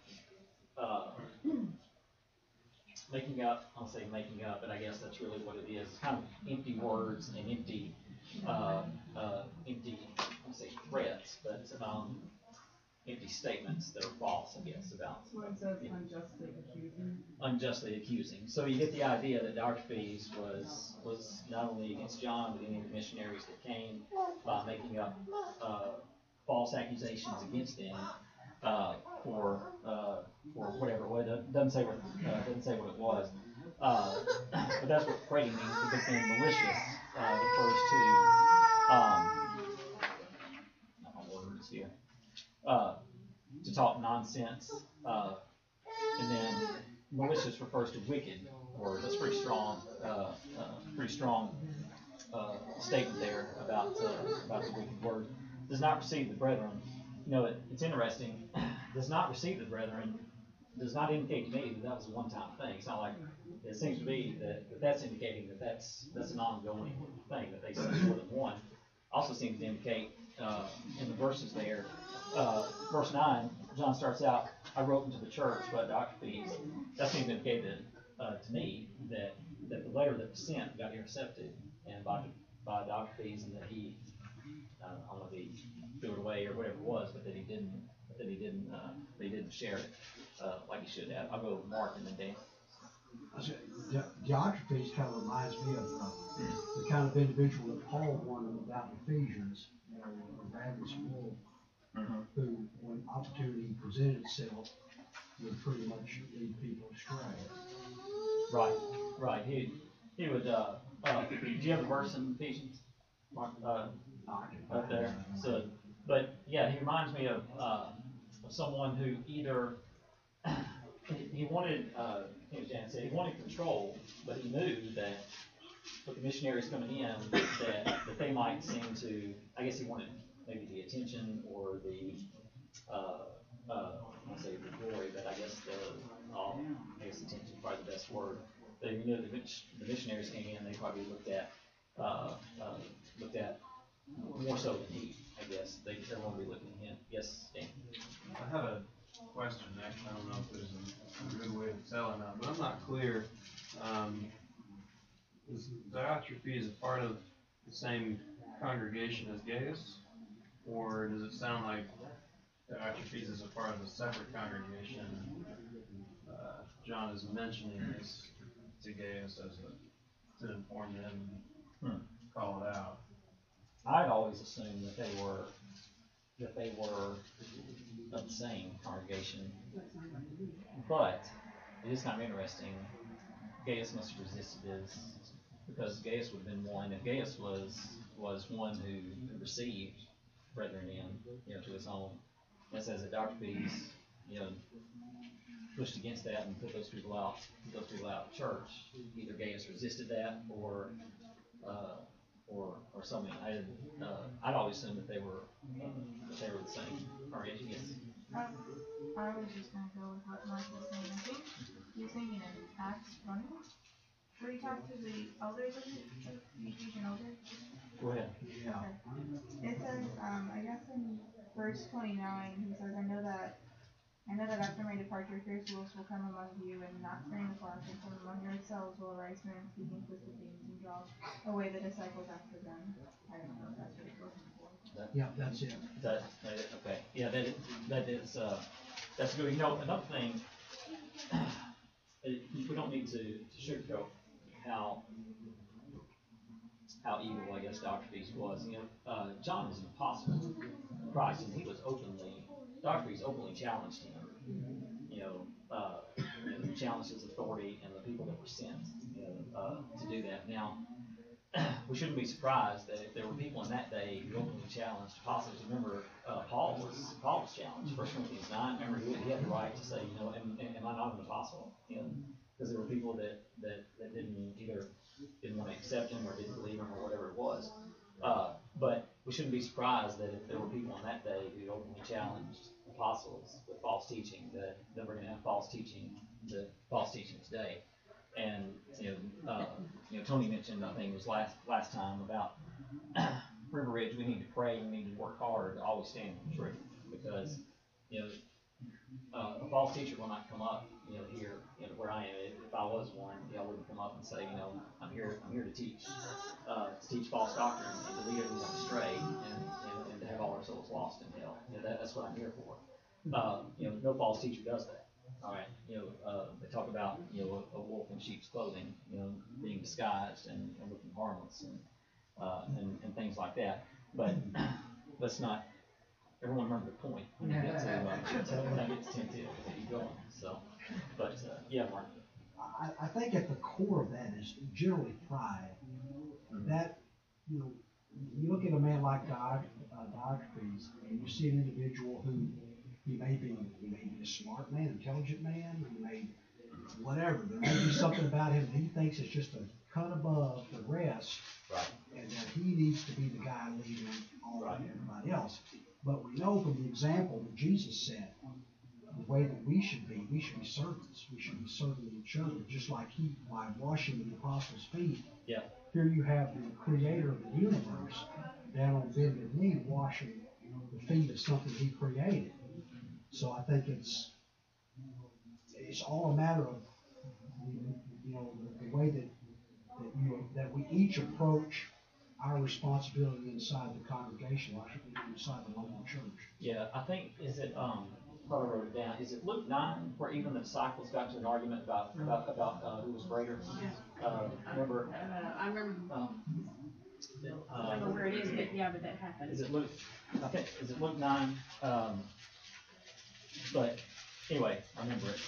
making up. I'll say making up, but I guess that's really what it is. It's kind of empty words and empty, I'll say threats, but empty statements that are false, I guess, about unjustly accusing. So you get the idea that Diotrephes was not only against John, but any of the missionaries that came by making up false accusations against them for whatever. Well, it doesn't say what it was. But that's what prating means, because being malicious refers to words here. To talk nonsense, and then malicious refers to wicked words. That's pretty strong statement there about the wicked word. Does not receive the brethren. You know, it's interesting. Does not receive the brethren does not indicate to me that was a one-time thing. It's not like it seems to be that that's indicating that that's an ongoing thing, that they say more than one. Also seems to indicate in the verses there. Verse 9, John starts out, I wrote into the church by Diotrephes. That seems to indicate that, to me, that the letter that was sent got intercepted and by Diotrephes, and that he, I don't know if he threw it away or whatever it was, but that he didn't share it like he should have. I'll go with Mark and then Dan. Diotrephes kind of reminds me of the kind of individual that Paul warned about in Ephesians, a ravenous wolf, who, when opportunity presented itself, would pretty much lead people astray. Right. He would. Do you have the verse in Ephesians? Mark, right there. So, but yeah, he reminds me of someone who either he wanted. King James said he wanted control, but he knew that with the missionaries coming in, that they might seem to. I guess he wanted maybe the attention or the I'll say the glory, but I guess attention is probably the best word. But if you know the missionaries came in, they probably looked at more so than he. I guess everyone would be looking at him. Yes, Dan. I have a question next. I don't know if there's a good way to tell or not, but I'm not clear. Is Diotrephes a part of the same congregation as Gaius, or does it sound like Diotrephes is a part of a separate congregation? John is mentioning this to Gaius to inform them and call it out. I'd always assumed that they were of the same congregation, but it is kind of interesting. Gaius must have resisted this because Gaius would have been one. If Gaius was one who received brethren in, to his home, it says that Diotrephes, pushed against that and put those people out of church. Either Gaius resisted that or something. I'd always assumed that they were the same congregation. Yes. I was just gonna go with what Mark was saying. I think you're saying in Acts 20, where you talk to the elders of the Ephesian elders. Go ahead. Yeah. Okay. It says, I guess in verse 29, he says, I know that after my departure, fierce wolves will come among you, and not sparing the flock, and from among yourselves will arise men speaking twisted things and draw away the disciples after them. I don't know if that's what it's looking for. Yeah, that's it. Okay. Yeah, that is that's good. Another thing, we don't need to sugarcoat how evil, I guess, Diotrephes was. John was an apostle of Christ, and Diotrephes openly challenged him. who challenged his authority and the people that were sent, to do that. Now, we shouldn't be surprised that if there were people in that day who openly challenged apostles. Remember, Paul was challenged. 1 Corinthians 9. Remember, he had the right to say, am I not an apostle? Because there were people that didn't want to accept him or didn't believe him or whatever it was. But we shouldn't be surprised that if there were people in that day who openly challenged apostles with false teaching, that we're going to have false teaching today. And Tony mentioned, I think it was last time, about River Ridge. We need to pray. We need to work hard to always stand for the truth, because a false teacher will not come up here where I am. If I was one, I wouldn't come up and say, I'm here to teach false doctrine and to lead everyone astray and to have all our souls lost in hell. That's what I'm here for. No false teacher does that. All right, they talk about a wolf in sheep's clothing, being disguised and looking harmless and things like that. But let's not. Everyone remember the point when I get to 10 to keep going. So, but yeah, Mark. I think at the core of that is generally pride. That you look at a man like Diotrephes, and you see an individual who he may be a smart man, intelligent man, he may whatever. There may be something about him that he thinks is just a cut above the rest, right, and that he needs to be the guy leading all of everybody else. But we know from the example that Jesus set, the way that we should be servants. We should be serving each other, just like by washing the apostles' feet. Yeah. Here you have the creator of the universe down on bended knee washing the feet of something he created. So I think it's all a matter of the way that we each approach our responsibility inside the congregation, inside the local church. Yeah, I think probably wrote it down. Is it Luke 9 where even the disciples got to an argument about who was greater? Remember? I remember. I don't know where it is, but that happened. Is it Luke? I think is Luke 9? But anyway, I remember it.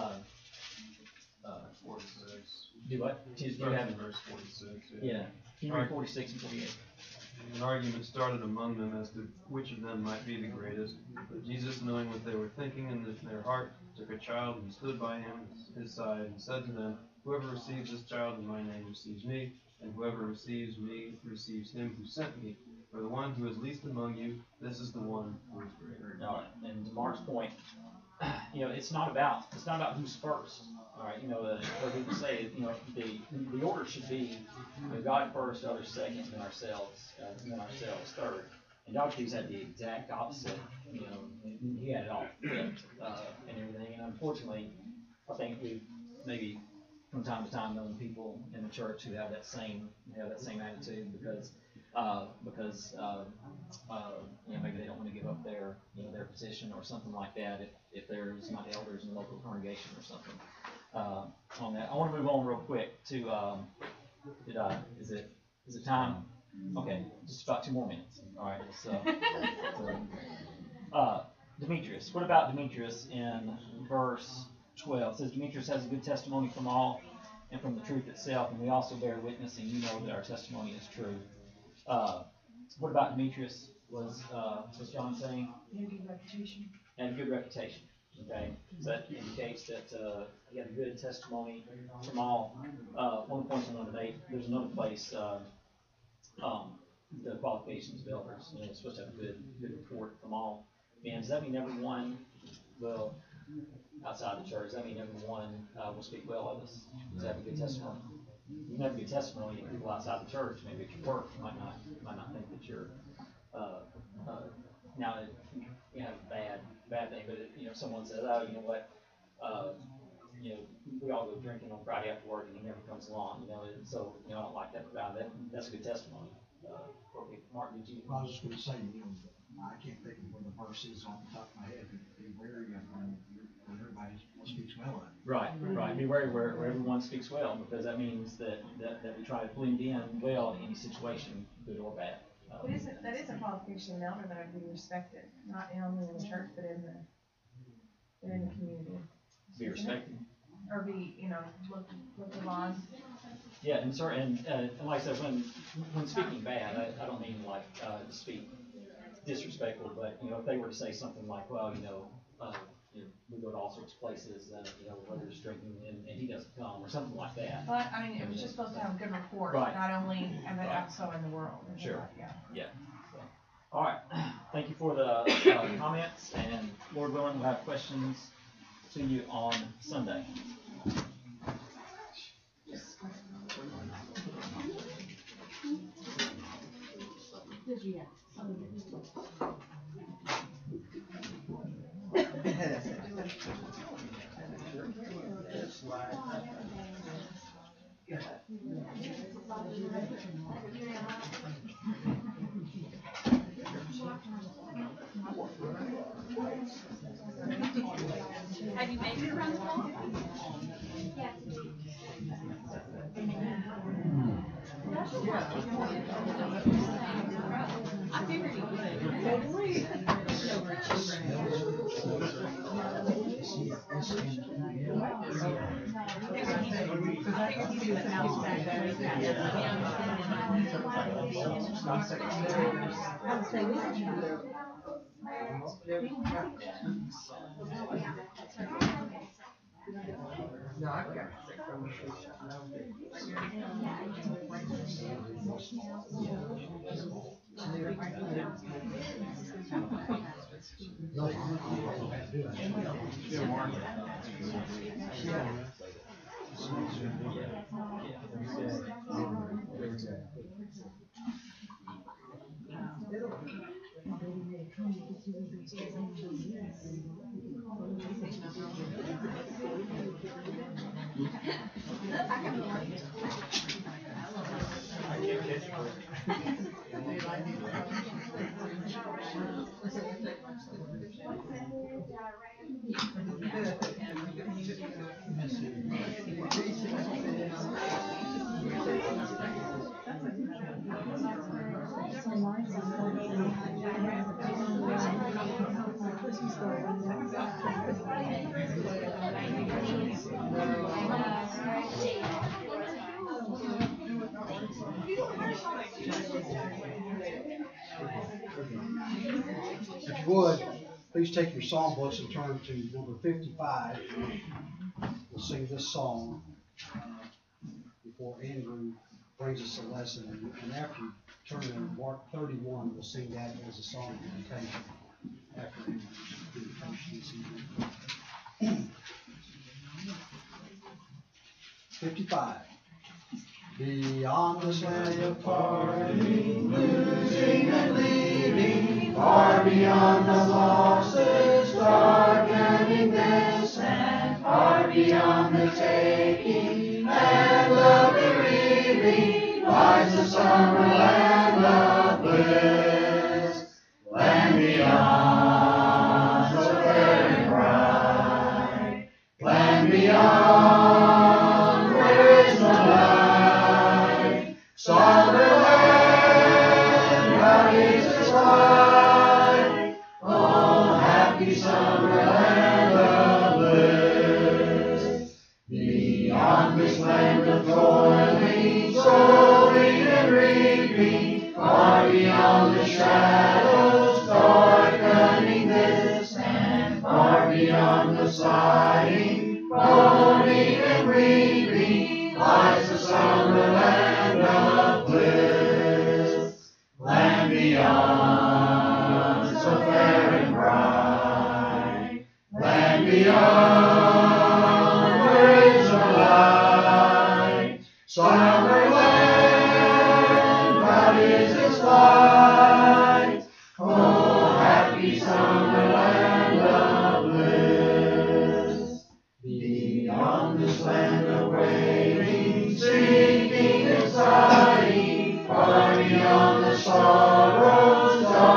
46. Do what? You have it. Verse 46. Yeah. Can you read 46 and 48? An argument started among them as to which of them might be the greatest. But Jesus, knowing what they were thinking in their heart, took a child and stood by his side, and said to them, "Whoever receives this child in my name receives me, and whoever receives me receives him who sent me. For the one who is least among you, this is the one who is greater." All right. And to Mark's point, it's not about who's first. All right, what people say, the order should be, God first, others second, and then ourselves third. And Diotrephes had the exact opposite. He had it all flipped and everything. And unfortunately, I think we've maybe from time to time known people in the church who have that same attitude because maybe they don't want to give up their position or something like that. If there's not elders in the local congregation or something. On that, I want to move on real quick to is it time? Okay, just about 2 more minutes. All right. So Demetrius. What about Demetrius in verse 12? It says Demetrius has a good testimony from all and from the truth itself, and we also bear witness, and you know that our testimony is true. What about Demetrius? Was John saying? And a good reputation. And a good reputation. Okay, so that indicates that he had a good testimony from all. One of the points I wanted to make, there's another place, the qualifications of elders. It's supposed to have a good report from all. And does that mean everyone will, outside the church, does that mean everyone will speak well of us? Does that have a good testimony? You can have a good testimony to people outside the church. Maybe at your work, you might not think that you're now you have bad thing, but if someone says, "Oh, you know what, we all go drinking on Friday after work," and he never comes along, and so I don't like that about it. That's a good testimony. Mark, did you? Well, I was just going to say, I can't think of where the verse is off the top of my head, but be wary of when everybody speaks well of it. Right. Be wary where everyone speaks well, because that means that we try to blend in well in any situation, good or bad. That is a qualification of an elder, that would be respected, not only in the church, but in the community. Be respected. or be, looked on. Yeah, and sorry, and like I said, when speaking bad, I don't mean like, to speak disrespectful, but, if they were to say something like, well, we go to all sorts of places, whether it's drinking and he doesn't come, or something like that. But, I mean, it was just supposed to have a good report, Right. not only, and then Right. also in the world. Sure. Yeah. Yeah. So, all right. Thank you for the comments, and Lord willing, we'll have questions to you on Sunday. Have you made it around the wall? Yeah. I figured you No, I've got sick from the food shop. If you would, please take your psalm books and turn to number 55. We'll sing this song before Andrew brings us a lesson. And after you turn to Mark 31, we'll sing that as a song of invitation after Andrew's invitation this evening. 55. Beyond this land of parting, losing and leaving, far beyond the losses, darkening this land, far beyond the taking and the bereaving, lies the summer land of bliss, land beyond, so fair and bright, land beyond, where is no light, somber land, how is its light, oh, happy summer land of bliss, beyond this land of toiling, sowing and reaping, far beyond the shadows, darkening this land, far beyond the sighing, moaning and weeping, lies the summer land of bliss, land beyond, so fair and bright, land beyond, where is no light, summer land, proud is its light, oh, happy summer land of bliss, beyond this land of waiting, sinking and sighing, far beyond the sorrows,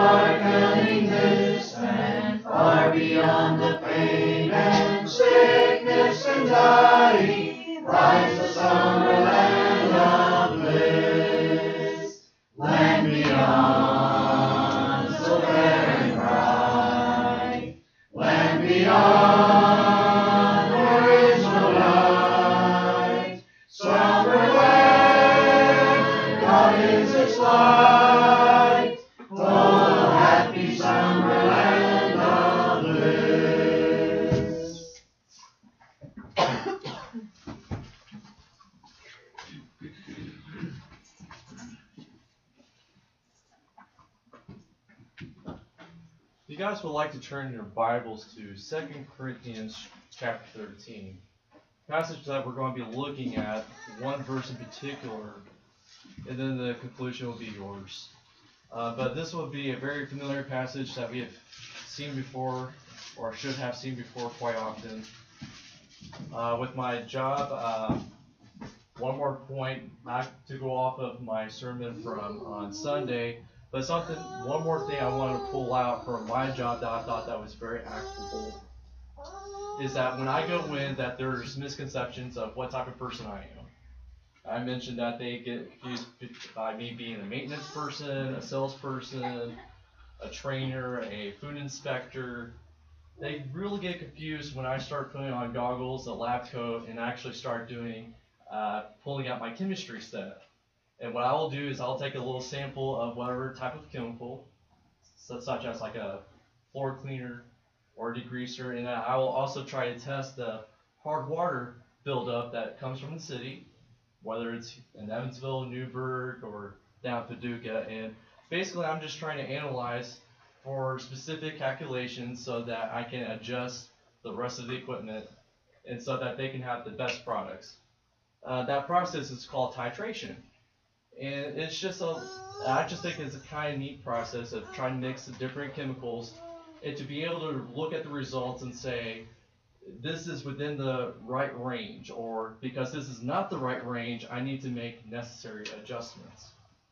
you guys would like to turn your Bibles to 2 Corinthians chapter 13, passage that we're going to be looking at, one verse in particular, and then the conclusion will be yours. But this will be a very familiar passage that we have seen before, or should have seen before quite often. With my job, one more point, not to go off of my sermon from on Sunday, but one more thing I wanted to pull out from my job that I thought that was very applicable is that when I go in, that there's misconceptions of what type of person I am. I mentioned that they get confused by me being a maintenance person, a salesperson, a trainer, a food inspector. They really get confused when I start putting on goggles, a lab coat, and actually start pulling out my chemistry set. And what I will do is I'll take a little sample of whatever type of chemical, such as like a floor cleaner or a degreaser, and I will also try to test the hard water buildup that comes from the city, whether it's in Evansville, Newburgh, or down Paducah. And basically I'm just trying to analyze for specific calculations so that I can adjust the rest of the equipment and so that they can have the best products. That process is called titration. And it's just I just think it's a kind of neat process of trying to mix the different chemicals and to be able to look at the results and say, this is within the right range, or because this is not the right range, I need to make necessary adjustments.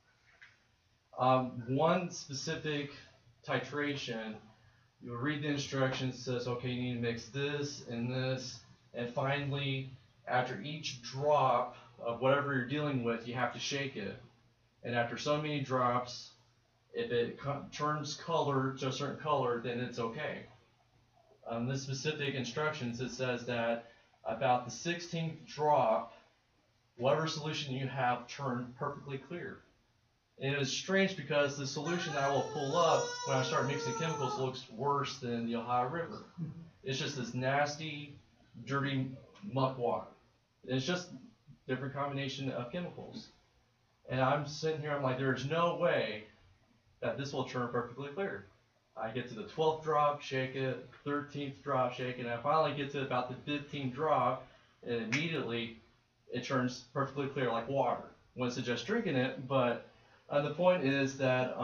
One specific titration, you'll read the instructions, it says, okay, you need to mix this, and finally, after each drop of whatever you're dealing with, you have to shake it. And after so many drops, if it turns color to a certain color, then it's okay. This specific instructions, it says that about the 16th drop, whatever solution you have turned perfectly clear. And it is strange because the solution that I will pull up when I start mixing chemicals looks worse than the Ohio River. It's just this nasty, dirty muck water. It's just different combination of chemicals. And I'm sitting here, I'm like, there's no way that this will turn perfectly clear. I get to the 12th drop, shake it, 13th drop, shake it, and I finally get to about the 15th drop, and immediately it turns perfectly clear like water. I wouldn't suggest drinking it, but the point is that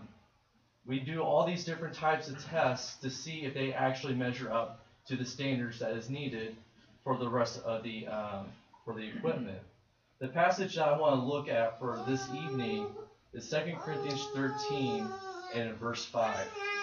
we do all these different types of tests to see if they actually measure up to the standards that is needed for the rest of the equipment. The passage that I want to look at for this evening is 2 Corinthians 13 and verse 5.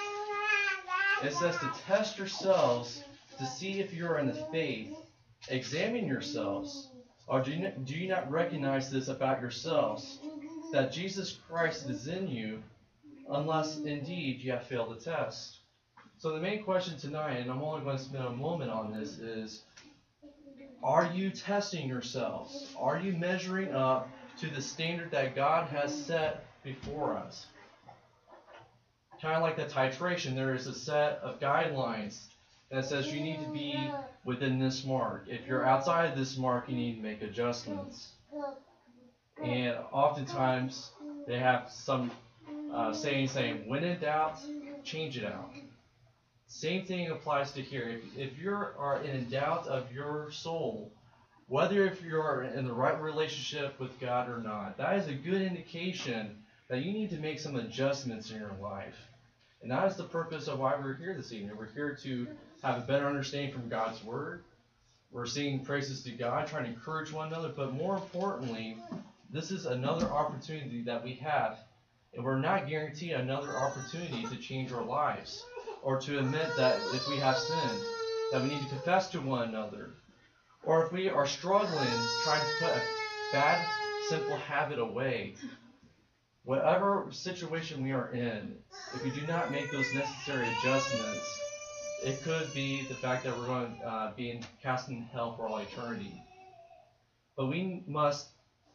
It says to test yourselves to see if you are in the faith. Examine yourselves. Or do you not recognize this about yourselves, that Jesus Christ is in you, unless indeed you have failed the test? So the main question tonight, and I'm only going to spend a moment on this, is are you testing yourselves? Are you measuring up to the standard that God has set before us? Kind of like the titration, there is a set of guidelines that says you need to be within this mark. If you're outside of this mark, you need to make adjustments. And oftentimes they have some saying, when in doubt, change it out. Same thing applies to here. If you are in doubt of your soul, whether if you're in the right relationship with God or not, that is a good indication that you need to make some adjustments in your life. And that is the purpose of why we're here this evening. We're here to have a better understanding from God's Word. We're singing praises to God, trying to encourage one another, but more importantly, this is another opportunity that we have, and we're not guaranteed another opportunity to change our lives, or to admit that if we have sinned, that we need to confess to one another. Or if we are struggling, trying to put a bad, simple habit away, whatever situation we are in, if we do not make those necessary adjustments, it could be the fact that we're going to be cast in hell for all eternity. But we must,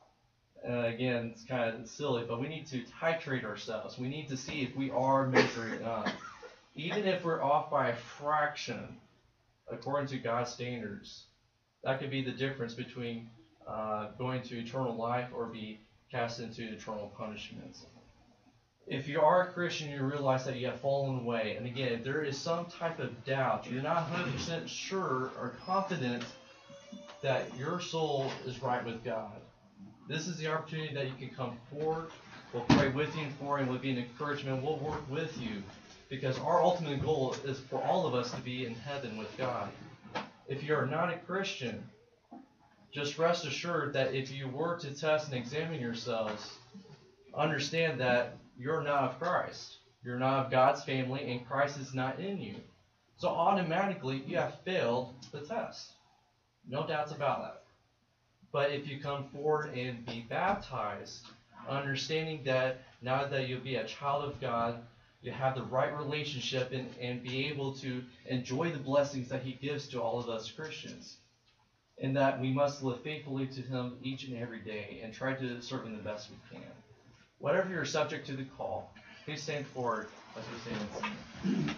again, it's kind of silly, but we need to titrate ourselves. We need to see if we are measuring up. Even if we're off by a fraction, according to God's standards, that could be the difference between going to eternal life or be cast into eternal punishments. if you are a Christian, you realize that you have fallen away. And again, if there is some type of doubt, you're not 100% sure or confident that your soul is right with God, this is the opportunity that you can come forward. We'll pray with you and for you, and we'll be an encouragement. We'll work with you, because our ultimate goal is for all of us to be in heaven with God. If you are not a Christian, just rest assured that if you were to test and examine yourselves, understand that you're not of Christ. You're not of God's family, and Christ is not in you. So automatically, you have failed the test. No doubts about that. But if you come forward and be baptized, understanding that now that you'll be a child of God, you have the right relationship and be able to enjoy the blessings that He gives to all of us Christians. And that we must live faithfully to Him each and every day and try to serve Him the best we can. Whatever you're subject to the call, please stand forward as we stand.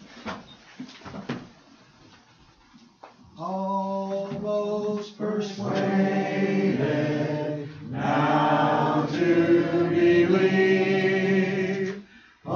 Almost persuaded now to believe,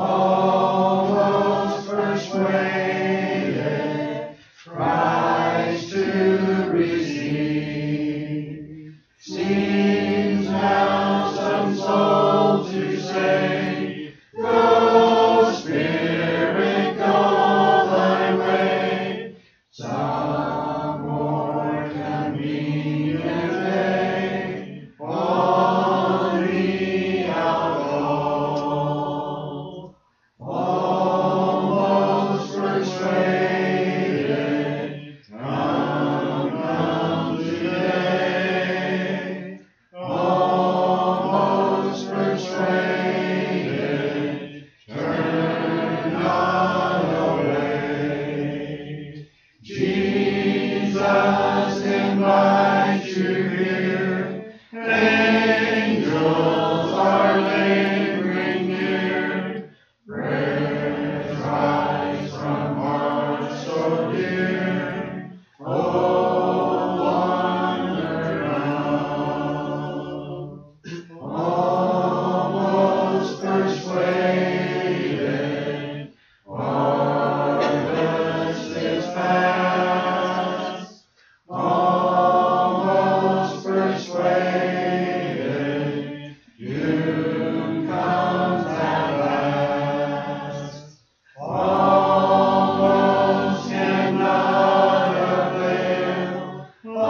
almost persuaded Christ to receive. Seems now some soul to say, go Spirit, go thy way. Some more convenient day, on me outgo. Almost persuaded, come today. Almost persuaded, turn not away. Jesus invites you here, angels are lingering near, prayers rise from hearts so dear, oh, wonder now. Almost persuaded, harvest is past. Almost persuaded, June comes at last. Almost cannot avail,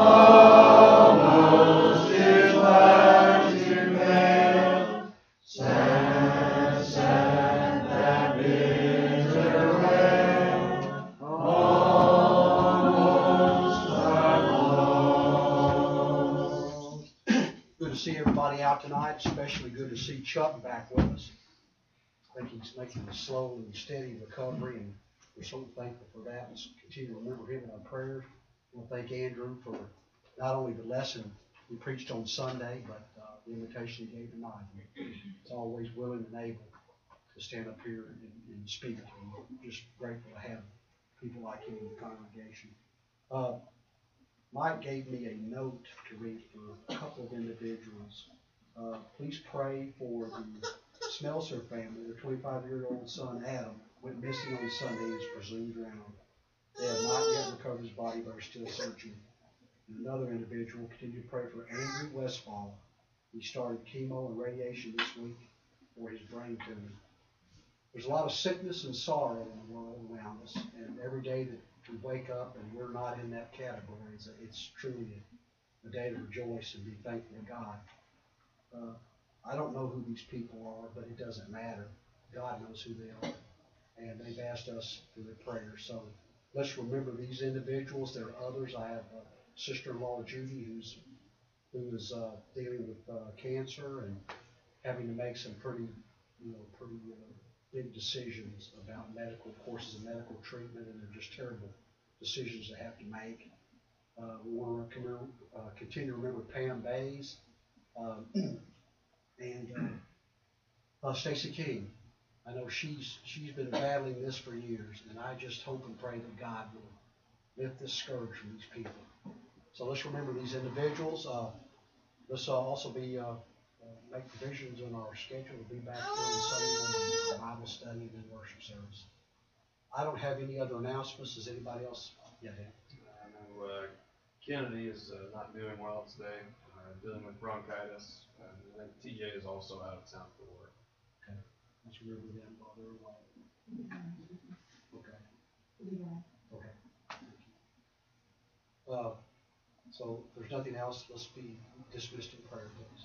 almost is glad to fail. Sad, sad, that bitter wail, almost are lost. Good to see everybody out tonight, especially good to see Chuck back with us. I think he's making a slow and steady recovery, and we're so thankful for that. Let's continue to remember him in our prayers. I want to thank Andrew for not only the lesson we preached on Sunday, but the invitation he gave tonight. He's always willing and able to stand up here and speak. And we're just grateful to have people like him in the congregation. Mike gave me a note to read for a couple of individuals. Please pray for the Smelser family. Their 25-year-old son, Adam, went missing on Sunday and is presumed drowned. They have not yet recovered his body, but are still searching. And another individual, continue to pray for Andrew Westfall. He started chemo and radiation this week for his brain tumor. There's a lot of sickness and sorrow in the world around us, and every day that we wake up and we're not in that category, it's truly a day to rejoice and be thankful to God. I don't know who these people are, but it doesn't matter. God knows who they are, and they've asked us for their prayers. So let's remember these individuals. There are others. I have sister-in-law Judy who is dealing with cancer and having to make some pretty big decisions about medical courses and medical treatment, and they're just terrible decisions to have to make. We want to continue to remember Pam Bays and Stacy King. I know she's been battling this for years, and I just hope and pray that God will lift this scourge from these people. So let's remember these individuals. Let's also be make provisions in our schedule to be back here on Sunday morning for Bible study and then worship service. I don't have any other announcements. Does anybody else? Yeah, Dan. I know Kennedy is not doing well today, dealing with bronchitis. And then TJ is also out of town for work. Okay. Let's remember them while they're away. Okay. Okay. So if there's nothing else, let's be dismissed in prayer, please.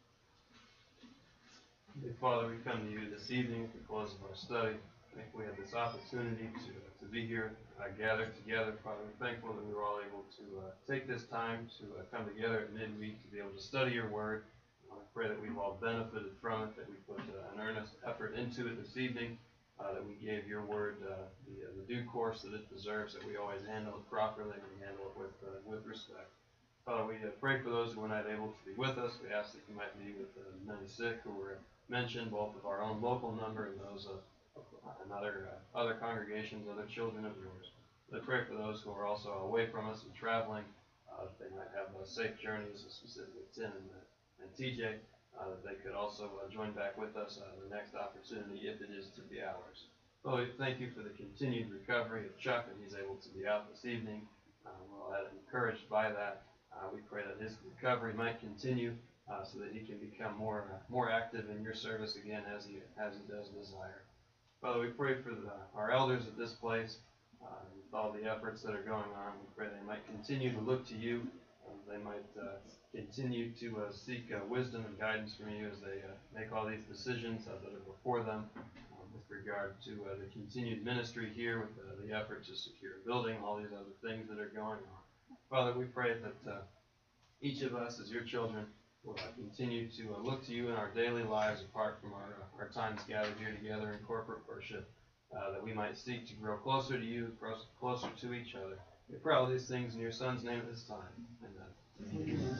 Father, we come to you this evening at the close of our study. I think we have this opportunity to be here, gathered together. Father, we're thankful that we were all able to take this time to come together at midweek to be able to study your word. I pray that we've all benefited from it, that we put an earnest effort into it this evening, that we gave your word the due course that it deserves, that we always handle it properly and we handle it with respect. Father, we pray for those who were not able to be with us. We ask that you might be with many sick who were mentioned, both of our own local number and those of other congregations, other children of yours. I pray for those who are also away from us and traveling, that they might have safe journeys, specifically Tim and TJ, that they could also join back with us the next opportunity if it is to be ours. Well, we thank you for the continued recovery of Chuck, and he's able to be out this evening. We're all encouraged by that. We pray that his recovery might continue so that he can become more active in your service again as he does desire. Father, we pray for our elders at this place, with all the efforts that are going on. We pray they might continue to look to you. They might continue to seek wisdom and guidance from you as they make all these decisions that are before them with regard to the continued ministry here, with the effort to secure a building, all these other things that are going on. Father, we pray that each of us as your children will continue to look to you in our daily lives apart from our times gathered here together in corporate worship, that we might seek to grow closer to you, closer to each other. We pray all these things in your Son's name at this time. Amen.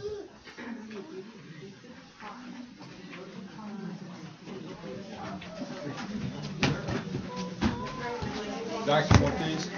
Jackson, want these?